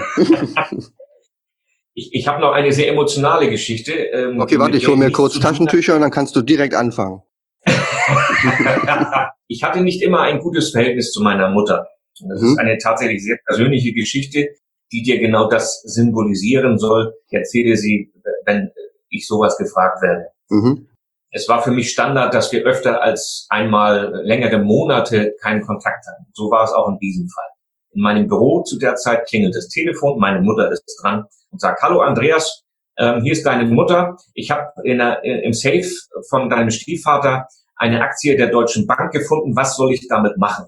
Ich habe noch eine sehr emotionale Geschichte. Okay, warte, ich hole mir kurz Taschentücher und dann kannst du direkt anfangen. Ich hatte nicht immer ein gutes Verhältnis zu meiner Mutter. Das ist eine tatsächlich sehr persönliche Geschichte, die dir genau das symbolisieren soll. Ich erzähle sie, wenn ich sowas gefragt werde. Es war für mich Standard, dass wir öfter als einmal längere Monate keinen Kontakt hatten. So war es auch in diesem Fall. In meinem Büro zu der Zeit klingelt das Telefon, meine Mutter ist dran und sagt, hallo Andreas, hier ist deine Mutter. Ich habe im Safe von deinem Stiefvater eine Aktie der Deutschen Bank gefunden. Was soll ich damit machen?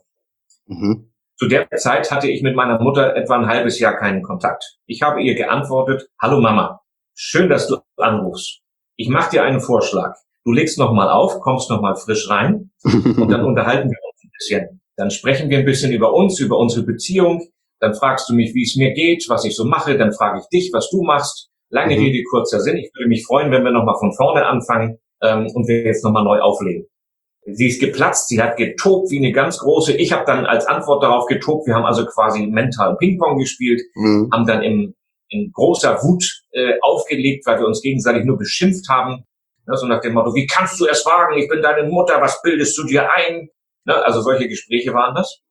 Zu der Zeit hatte ich mit meiner Mutter etwa ein halbes Jahr keinen Kontakt. Ich habe ihr geantwortet, hallo Mama, schön, dass du anrufst. Ich mache dir einen Vorschlag. Du legst nochmal auf, kommst nochmal frisch rein und dann unterhalten wir uns ein bisschen. Dann sprechen wir ein bisschen über uns, über unsere Beziehung. Dann fragst du mich, wie es mir geht, was ich so mache. Dann frage ich dich, was du machst. Lange Rede, kurzer Sinn. Ich würde mich freuen, wenn wir nochmal von vorne anfangen und wir jetzt nochmal neu auflegen. Sie ist geplatzt, sie hat getobt wie eine ganz große. Ich habe dann als Antwort darauf getobt. Wir haben also quasi mental Ping-Pong gespielt, haben dann in großer Wut aufgelegt, weil wir uns gegenseitig nur beschimpft haben. So nach dem Motto, wie kannst du es wagen? Ich bin deine Mutter, was bildest du dir ein? Also solche Gespräche waren das.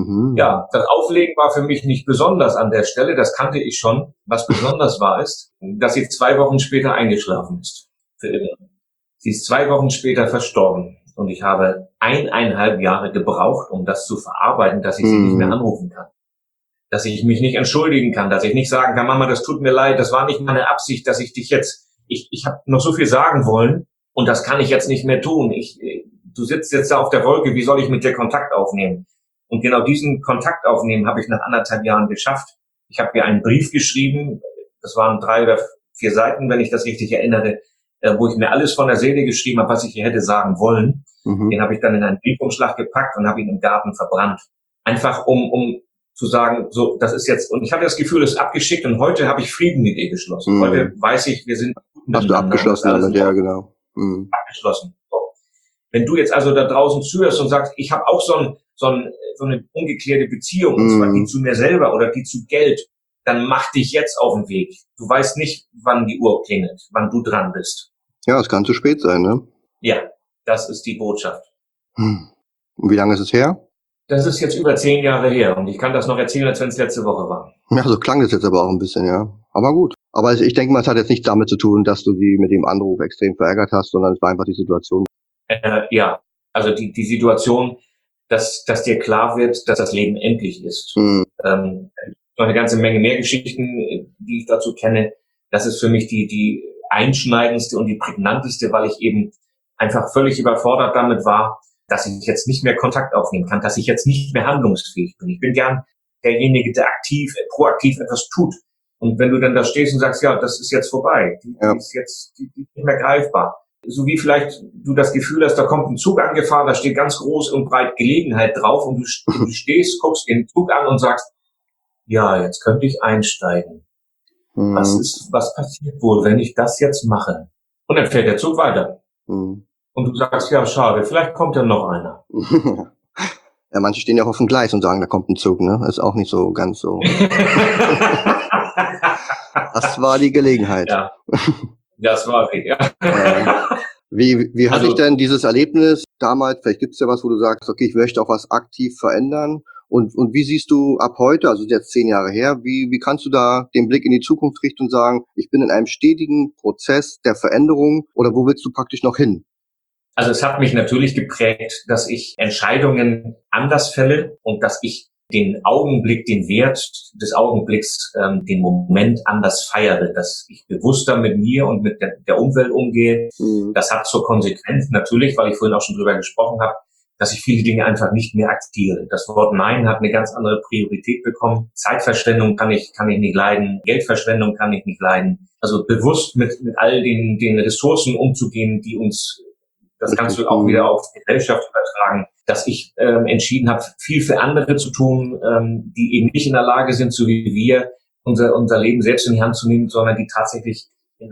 Ja, das Auflegen war für mich nicht besonders an der Stelle, das kannte ich schon. Was besonders war, ist, dass sie 2 Wochen später eingeschlafen ist. Für immer. Sie ist 2 Wochen später verstorben. Und ich habe 1,5 Jahre gebraucht, um das zu verarbeiten, dass ich sie nicht mehr anrufen kann. Dass ich mich nicht entschuldigen kann, dass ich nicht sagen kann, Mama, das tut mir leid, das war nicht meine Absicht, dass ich dich jetzt, ich habe noch so viel sagen wollen und das kann ich jetzt nicht mehr tun. Du sitzt jetzt da auf der Wolke, wie soll ich mit dir Kontakt aufnehmen? Und genau diesen Kontakt aufnehmen habe ich nach 1,5 Jahren geschafft. Ich habe ihr einen Brief geschrieben, das waren 3 oder 4 Seiten, wenn ich das richtig erinnere, wo ich mir alles von der Seele geschrieben habe, was ich ihr hätte sagen wollen. Den habe ich dann in einen Briefumschlag gepackt und habe ihn im Garten verbrannt. Einfach um zu sagen, so, das ist jetzt, und ich habe das Gefühl, es ist abgeschickt und heute habe ich Frieden mit ihr geschlossen. Heute weiß ich, wir sind gut miteinander. Hast du abgeschlossen damit, ja, genau. Abgeschlossen. So. Wenn du jetzt also da draußen zuhörst und sagst, ich habe auch so eine ungeklärte Beziehung, und zwar die zu mir selber oder die zu Geld, dann mach dich jetzt auf den Weg. Du weißt nicht, wann die Uhr klingelt, wann du dran bist. Ja, es kann zu spät sein, ne? Ja, das ist die Botschaft. Und wie lange ist es her? Das ist jetzt über 10 Jahre her und ich kann das noch erzählen, als wenn es letzte Woche war. Ja, so klang das jetzt aber auch ein bisschen, ja. Aber gut. Aber ich denke mal, es hat jetzt nichts damit zu tun, dass du sie mit dem Anruf extrem verärgert hast, sondern es war einfach die Situation. Ja, also die Situation, dass dir klar wird, dass das Leben endlich ist. Noch eine ganze Menge mehr Geschichten, die ich dazu kenne. Das ist für mich die einschneidendste und die prägnanteste, weil ich eben einfach völlig überfordert damit war, dass ich jetzt nicht mehr Kontakt aufnehmen kann, dass ich jetzt nicht mehr handlungsfähig bin. Ich bin gern derjenige, der proaktiv etwas tut. Und wenn du dann da stehst und sagst, ja, das ist jetzt vorbei, die ist jetzt die nicht mehr greifbar. So wie vielleicht du das Gefühl hast, da kommt ein Zug angefahren, da steht ganz groß und breit Gelegenheit drauf und du stehst, guckst den Zug an und sagst, ja, jetzt könnte ich einsteigen. Was passiert wohl, wenn ich das jetzt mache? Und dann fährt der Zug weiter. Und du sagst, ja, schade, vielleicht kommt ja noch einer. Ja, manche stehen ja auch auf dem Gleis und sagen, da kommt ein Zug, ne? Ist auch nicht so ganz so. Das war die Gelegenheit. Ja, das war die, ja. Wie hatte ich denn dieses Erlebnis damals? Vielleicht gibt's ja was, wo du sagst, okay, ich möchte auch was aktiv verändern. Und wie siehst du ab heute, also jetzt 10 Jahre her, wie kannst du da den Blick in die Zukunft richten und sagen, ich bin in einem stetigen Prozess der Veränderung oder wo willst du praktisch noch hin? Also es hat mich natürlich geprägt, dass ich Entscheidungen anders fälle und dass ich den Augenblick, den Wert des Augenblicks, den Moment anders feiere, dass ich bewusster mit mir und mit der Umwelt umgehe. Das hat zur Konsequenz natürlich, weil ich vorhin auch schon drüber gesprochen habe, dass ich viele Dinge einfach nicht mehr aktiviere. Das Wort Nein hat eine ganz andere Priorität bekommen. Zeitverschwendung kann ich nicht leiden. Geldverschwendung kann ich nicht leiden. Also bewusst mit all den Ressourcen umzugehen, die uns das kannst du auch wieder auf die Gesellschaft übertragen, dass ich entschieden habe, viel für andere zu tun, die eben nicht in der Lage sind, so wie wir, unser Leben selbst in die Hand zu nehmen, sondern die tatsächlich in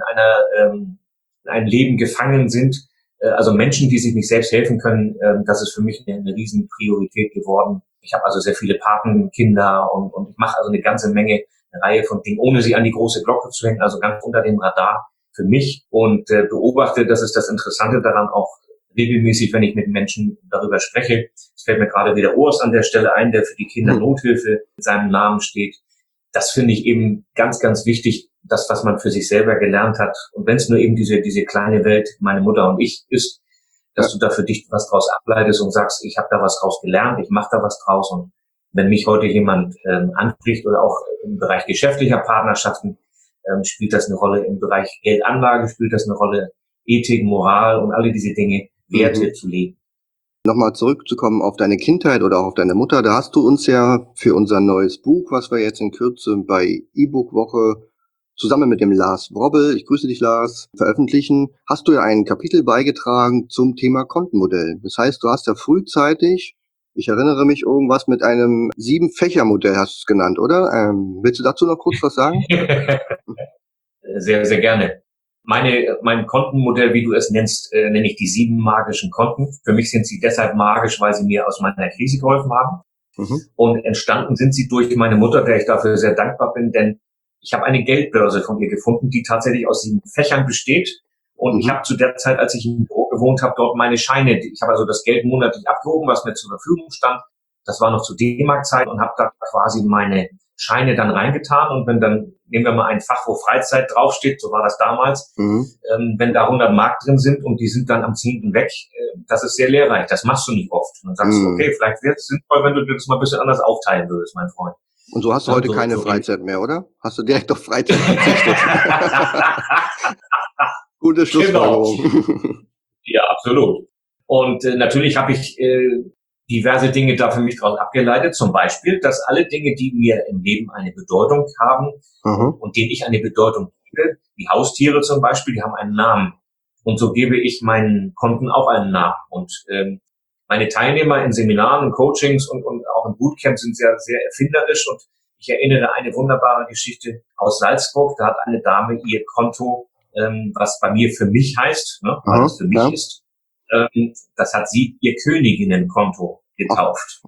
ein Leben gefangen sind. Also Menschen, die sich nicht selbst helfen können, das ist für mich eine riesen Priorität geworden. Ich habe also sehr viele Patenkinder und ich mache also eine ganze Menge, eine Reihe von Dingen, ohne sie an die große Glocke zu hängen, also ganz unter dem Radar für mich und beobachte, das ist das Interessante daran, auch regelmäßig, wenn ich mit Menschen darüber spreche. Es fällt mir gerade wieder Urs an der Stelle ein, der für die Kindernothilfe mit seinem Namen steht. Das finde ich eben ganz, ganz wichtig, das, was man für sich selber gelernt hat. Und wenn es nur eben diese kleine Welt, meine Mutter und ich ist, dass du da für dich was draus ableitest und sagst, ich habe da was draus gelernt, ich mache da was draus. Und wenn mich heute jemand anspricht oder auch im Bereich geschäftlicher Partnerschaften, spielt das eine Rolle, im Bereich Geldanlage spielt das eine Rolle, Ethik, Moral und alle diese Dinge, Werte zu leben. Nochmal zurückzukommen auf deine Kindheit oder auch auf deine Mutter, da hast du uns ja für unser neues Buch, was wir jetzt in Kürze bei E-Book-Woche zusammen mit dem Lars Wrobbel, ich grüße dich Lars, veröffentlichen, hast du ja ein Kapitel beigetragen zum Thema Kontenmodell. Das heißt, du hast ja frühzeitig, ich erinnere mich, irgendwas mit einem 7-Fächer-Modell hast du es genannt, oder? Willst du dazu noch kurz was sagen? Sehr, sehr gerne. Mein Kontenmodell, wie du es nennst, nenne ich die 7 magischen Konten. Für mich sind sie deshalb magisch, weil sie mir aus meiner Krise geholfen haben. Und entstanden sind sie durch meine Mutter, der ich dafür sehr dankbar bin, denn ich habe eine Geldbörse von ihr gefunden, die tatsächlich aus 7 Fächern besteht. Und ich habe zu der Zeit, als ich im Büro gewohnt habe, dort meine Scheine, ich habe also das Geld monatlich abgehoben, was mir zur Verfügung stand. Das war noch zu D-Mark-Zeit und habe da quasi meine Scheine dann reingetan. Und wenn dann, nehmen wir mal ein Fach, wo Freizeit draufsteht, so war das damals, wenn da 100 Mark drin sind und die sind dann am 10. weg, das ist sehr lehrreich. Das machst du nicht oft. Und dann sagst du, okay, vielleicht wäre es sinnvoll, wenn du das mal ein bisschen anders aufteilen würdest, mein Freund. Und so hast du heute keine Freizeit mehr, oder? Hast du direkt auf Freizeit verzichtet? Gute Schlussfolgerung. Genau. Ja, absolut. Und natürlich habe ich diverse Dinge da für mich daraus abgeleitet. Zum Beispiel, dass alle Dinge, die mir im Leben eine Bedeutung haben und denen ich eine Bedeutung gebe, wie Haustiere zum Beispiel, die haben einen Namen. Und so gebe ich meinen Konten auch einen Namen. Und meine Teilnehmer in Seminaren und Coachings und auch im Bootcamp sind sehr, sehr erfinderisch. Und ich erinnere eine wunderbare Geschichte aus Salzburg. Da hat eine Dame ihr Konto, was bei mir für mich heißt, ne, weil es für mich ist, das hat sie ihr Königinnenkonto getauft.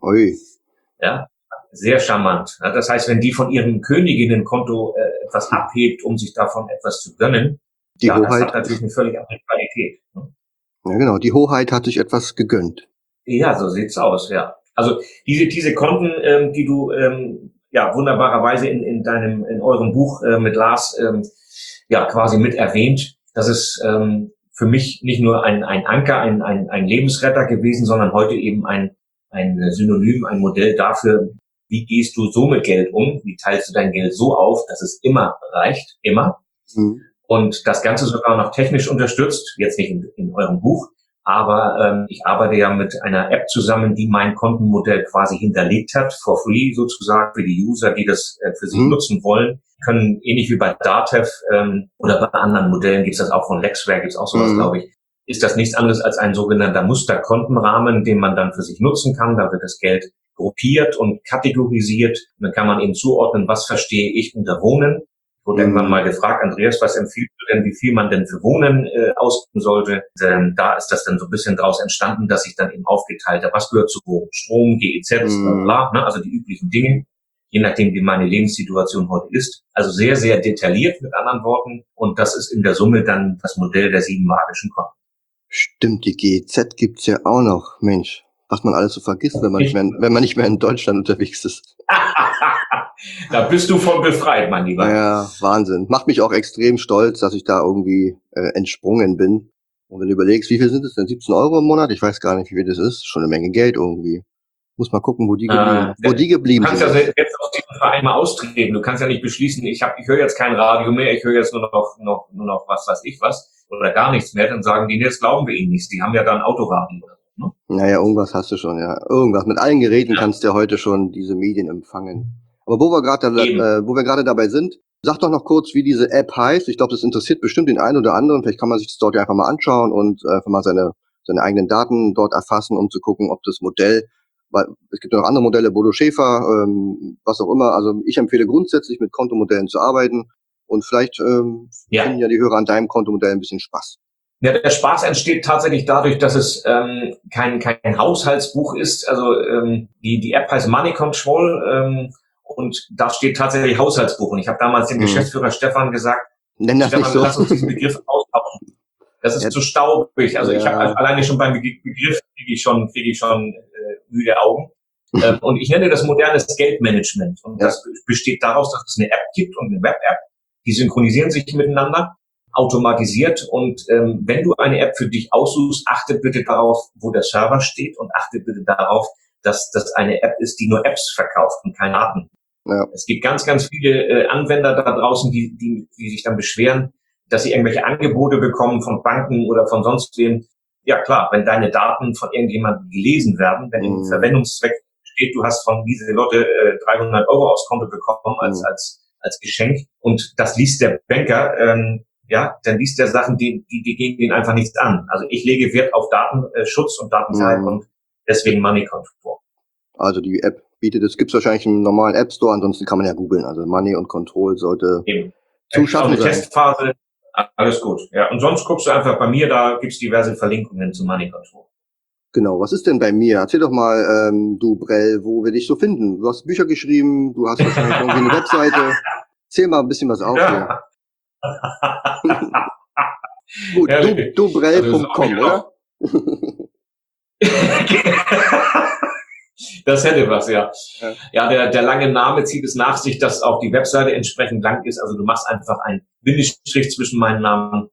Ja, sehr charmant. Ja, das heißt, wenn die von ihrem Königinnenkonto etwas abhebt, um sich davon etwas zu gönnen, die Hoheit, das hat natürlich eine völlig andere Qualität. Ne? Ja, genau. Die Hoheit hat sich etwas gegönnt. Ja, so sieht's aus, ja. Also diese Konten, die du wunderbarerweise in eurem Buch mit Lars quasi mit erwähnt, das ist für mich nicht nur ein Anker, ein Lebensretter gewesen, sondern heute eben ein Synonym, ein Modell dafür, wie gehst du so mit Geld um, wie teilst du dein Geld so auf, dass es immer reicht, immer. Und das Ganze sogar noch technisch unterstützt, jetzt nicht in eurem Buch, aber ich arbeite ja mit einer App zusammen, die mein Kontenmodell quasi hinterlegt hat, for free sozusagen, für die User, die das für sich nutzen wollen. Können ähnlich wie bei Datev oder bei anderen Modellen, gibt's das auch von Lexware, gibt's auch sowas, glaube ich, ist das nichts anderes als ein sogenannter Musterkontenrahmen, den man dann für sich nutzen kann. Da wird das Geld gruppiert und kategorisiert. Und dann kann man eben zuordnen, was verstehe ich unter Wohnen. Ich wurde irgendwann mal gefragt, Andreas, was empfiehlst du denn, wie viel man denn für Wohnen ausgeben sollte? Da ist das dann so ein bisschen draus entstanden, dass ich dann eben aufgeteilt habe, was gehört zu Wohnen? Strom, GEZ, bla, ne? Also die üblichen Dinge, je nachdem, wie meine Lebenssituation heute ist. Also sehr, sehr detailliert mit anderen Worten. Und das ist in der Summe dann das Modell der 7 magischen Konten. Stimmt, die GEZ gibt's ja auch noch. Mensch, was man alles so vergisst, wenn man nicht mehr in Deutschland unterwegs ist. Da bist du von befreit, mein Lieber. Ja, Wahnsinn. Macht mich auch extrem stolz, dass ich da irgendwie entsprungen bin. Und wenn du überlegst, wie viel sind es denn? 17 € im Monat? Ich weiß gar nicht, wie viel das ist. Schon eine Menge Geld irgendwie. Muss mal gucken, wo die geblieben sind. Du kannst ja jetzt aus diesem Verein mal austreten. Du kannst ja nicht beschließen, ich höre jetzt kein Radio mehr, ich höre jetzt nur noch was weiß ich was oder gar nichts mehr. Dann sagen die, jetzt glauben wir ihnen nichts. Die haben ja dann Autoradio. Ne? Naja, irgendwas hast du schon, ja. Irgendwas. Mit allen Geräten kannst du ja heute schon diese Medien empfangen. Aber wo wir gerade dabei sind, sag doch noch kurz, wie diese App heißt. Ich glaube, das interessiert bestimmt den einen oder anderen. Vielleicht kann man sich das dort ja einfach mal anschauen und einfach mal seine seine eigenen Daten dort erfassen, um zu gucken, ob das Modell, weil es gibt ja noch andere Modelle, Bodo Schäfer, was auch immer. Also ich empfehle grundsätzlich mit Kontomodellen zu arbeiten und vielleicht finden ja die Hörer an deinem Kontomodell ein bisschen Spaß. Ja, der Spaß entsteht tatsächlich dadurch, dass es kein Haushaltsbuch ist. Also die App heißt Money Control und da steht tatsächlich Haushaltsbuch. Und ich habe damals dem Geschäftsführer Stefan gesagt, Nenn das Stefan, nicht so. lass uns diesen Begriff austauschen. Das ist zu staubig. Also ich habe alleine schon beim Begriff kriege ich schon müde Augen. Und ich nenne das modernes Geldmanagement. Und das besteht daraus, dass es eine App gibt und eine Web-App. Die synchronisieren sich miteinander, automatisiert. Und wenn du eine App für dich aussuchst, achte bitte darauf, wo der Server steht und achte bitte darauf, dass das eine App ist, die nur Apps verkauft und keine Daten. Ja. Es gibt ganz, ganz viele Anwender da draußen, die sich dann beschweren, dass sie irgendwelche Angebote bekommen von Banken oder von sonst wem. Ja klar, wenn deine Daten von irgendjemandem gelesen werden, wenn im Verwendungszweck steht, du hast von Lieselotte 300 Euro aufs Konto bekommen als Geschenk und das liest der Banker, dann liest der Sachen, die gehen ihn einfach nichts an. Also ich lege Wert auf Datenschutz und Datensicherheit und deswegen Money Control. Also die App bietet, es gibt wahrscheinlich einen normalen App Store, ansonsten kann man ja googeln. Also Money und Control sollte zu schaffen sein. Testphase, alles gut. Ja, und sonst guckst du einfach bei mir, da gibt's diverse Verlinkungen zu Money Control. Genau, was ist denn bei mir? Erzähl doch mal, du Brell, wo wir dich so finden. Du hast Bücher geschrieben, du hast wahrscheinlich irgendwie eine Webseite. Erzähl mal ein bisschen was auf hier. Gut, dubrell.com, oder? Das hätte was, ja. Ja, der lange Name zieht es nach sich, dass auch die Webseite entsprechend lang ist. Also du machst einfach einen Bindestrich zwischen meinen Namen,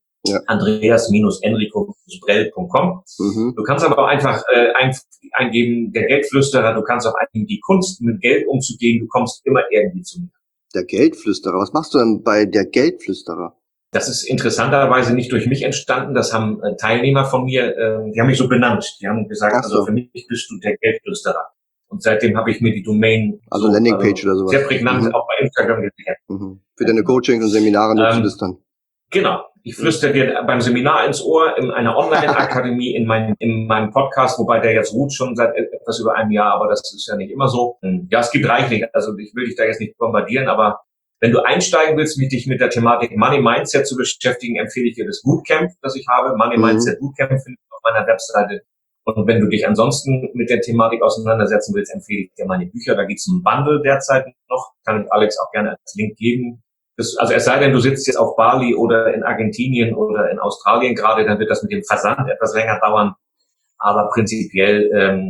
Andreas-Enrico-Brell.com. Du kannst aber auch einfach eingeben, der Geldflüsterer, du kannst auch eingeben, die Kunst, mit Geld umzugehen, du kommst immer irgendwie zu mir. Der Geldflüsterer, was machst du denn bei der Geldflüsterer? Das ist interessanterweise nicht durch mich entstanden, das haben Teilnehmer von mir, die haben mich so benannt. Die haben gesagt, also für mich bist du der Geldflüsterer. Und seitdem habe ich mir die Domain Landingpage oder sowas. Sehr prägnant auch bei Instagram gesichert. Für deine Coachings und Seminare nutzt du das dann? Genau. Ich flüstere dir beim Seminar ins Ohr, in einer Online-Akademie, in meinem Podcast, wobei der jetzt ruht schon seit etwas über einem Jahr, aber das ist ja nicht immer so. Ja, es gibt reichlich, also ich will dich da jetzt nicht bombardieren, aber wenn du einsteigen willst, dich mit der Thematik Money Mindset zu beschäftigen, empfehle ich dir das Bootcamp, das ich habe. Money Mindset Bootcamp findest du auf meiner Webseite. Und wenn du dich ansonsten mit der Thematik auseinandersetzen willst, empfehle ich dir meine Bücher. Da gibt's ein Bundle derzeit noch. Kann ich Alex auch gerne als Link geben. Also es sei denn, du sitzt jetzt auf Bali oder in Argentinien oder in Australien gerade, dann wird das mit dem Versand etwas länger dauern. Aber prinzipiell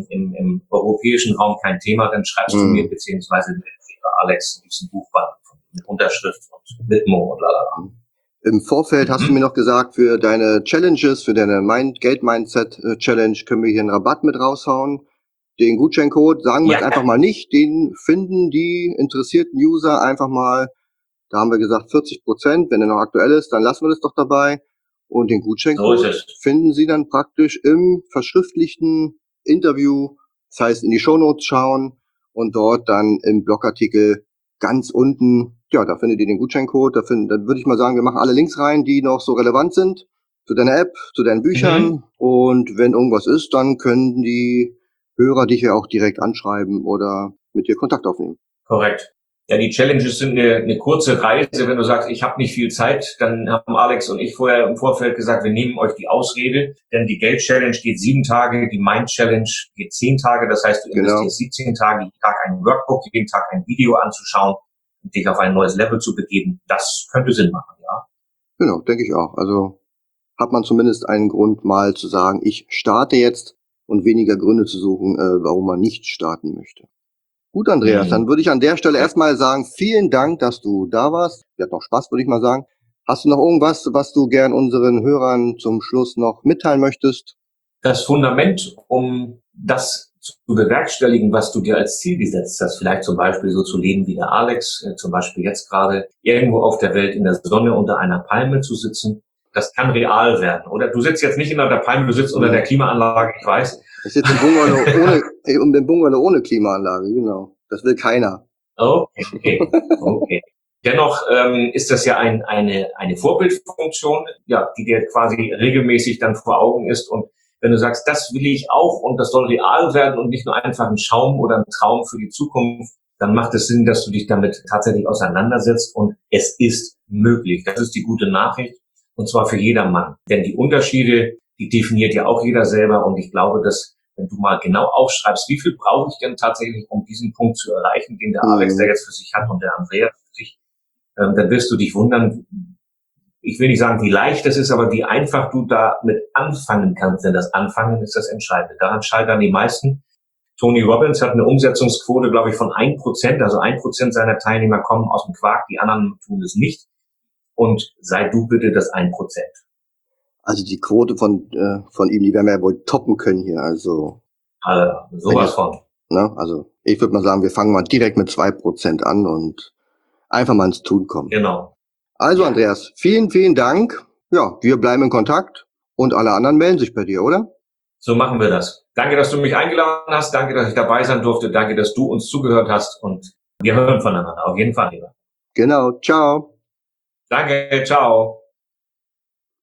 im europäischen Raum kein Thema. Dann schreibst du mir beziehungsweise Alex, gibt's ein Buchband mit Unterschrift und Widmung und lalala. Im Vorfeld hast du mir noch gesagt, für deine Challenges, für deine Geld-Mindset-Challenge können wir hier einen Rabatt mit raushauen. Den Gutscheincode sagen wir jetzt einfach mal nicht, den finden die interessierten User einfach mal, da haben wir gesagt 40%, wenn er noch aktuell ist, dann lassen wir das doch dabei. Und den Gutscheincode finden Sie dann praktisch im verschriftlichten Interview, das heißt in die Shownotes schauen und dort dann im Blogartikel ganz unten, ja, da findet ihr den Gutscheincode, da würde ich mal sagen, wir machen alle Links rein, die noch so relevant sind zu deiner App, zu deinen Büchern und wenn irgendwas ist, dann können die Hörer dich ja auch direkt anschreiben oder mit dir Kontakt aufnehmen. Korrekt. Ja, die Challenges sind eine kurze Reise. Wenn du sagst, ich habe nicht viel Zeit, dann haben Alex und ich vorher im Vorfeld gesagt, wir nehmen euch die Ausrede, denn die Geld-Challenge geht 7 Tage, die Mind-Challenge geht 10 Tage. Das heißt, du investierst 17 Tage, jeden Tag ein Workbook, jeden Tag ein Video anzuschauen und dich auf ein neues Level zu begeben. Das könnte Sinn machen, ja. Genau, denke ich auch. Also hat man zumindest einen Grund, mal zu sagen, ich starte jetzt und weniger Gründe zu suchen, warum man nicht starten möchte. Gut, Andreas, dann würde ich an der Stelle erstmal sagen, vielen Dank, dass du da warst. Wir hatten noch Spaß, würde ich mal sagen. Hast du noch irgendwas, was du gern unseren Hörern zum Schluss noch mitteilen möchtest? Das Fundament, um das zu bewerkstelligen, was du dir als Ziel gesetzt hast, vielleicht zum Beispiel so zu leben wie der Alex, zum Beispiel jetzt gerade irgendwo auf der Welt in der Sonne unter einer Palme zu sitzen, das kann real werden. Oder du sitzt jetzt nicht unter der Palme, du sitzt unter der Klimaanlage, ich weiß. Ich sitze im Bungalow ohne Klimaanlage, genau. Das will keiner. Okay. Dennoch ist das ja eine Vorbildfunktion, ja, die dir quasi regelmäßig dann vor Augen ist. Und wenn du sagst, das will ich auch und das soll real werden und nicht nur einfach ein Schaum oder ein Traum für die Zukunft, dann macht es Sinn, dass du dich damit tatsächlich auseinandersetzt und es ist möglich. Das ist die gute Nachricht und zwar für jedermann. Denn die Unterschiede, die definiert ja auch jeder selber und ich glaube, dass wenn du mal genau aufschreibst, wie viel brauche ich denn tatsächlich, um diesen Punkt zu erreichen, den der Alex der jetzt für sich hat und der Andreas für sich, dann wirst du dich wundern, ich will nicht sagen, wie leicht es ist, aber wie einfach du damit anfangen kannst. Denn das Anfangen ist das Entscheidende. Daran scheitern die meisten. Tony Robbins hat eine Umsetzungsquote, glaube ich, von 1%. Also 1% seiner Teilnehmer kommen aus dem Quark, die anderen tun es nicht. Und sei du bitte das 1%. Also die Quote von ihm, die werden wir ja wohl toppen können hier. Also sowas von. Ne? Also ich würde mal sagen, wir fangen mal direkt mit 2% an und einfach mal ins Tun kommen. Genau. Also Andreas, vielen, vielen Dank. Ja, wir bleiben in Kontakt und alle anderen melden sich bei dir, oder? So machen wir das. Danke, dass du mich eingeladen hast. Danke, dass ich dabei sein durfte. Danke, dass du uns zugehört hast. Und wir hören voneinander. Auf jeden Fall. Genau. Ciao. Danke. Ciao.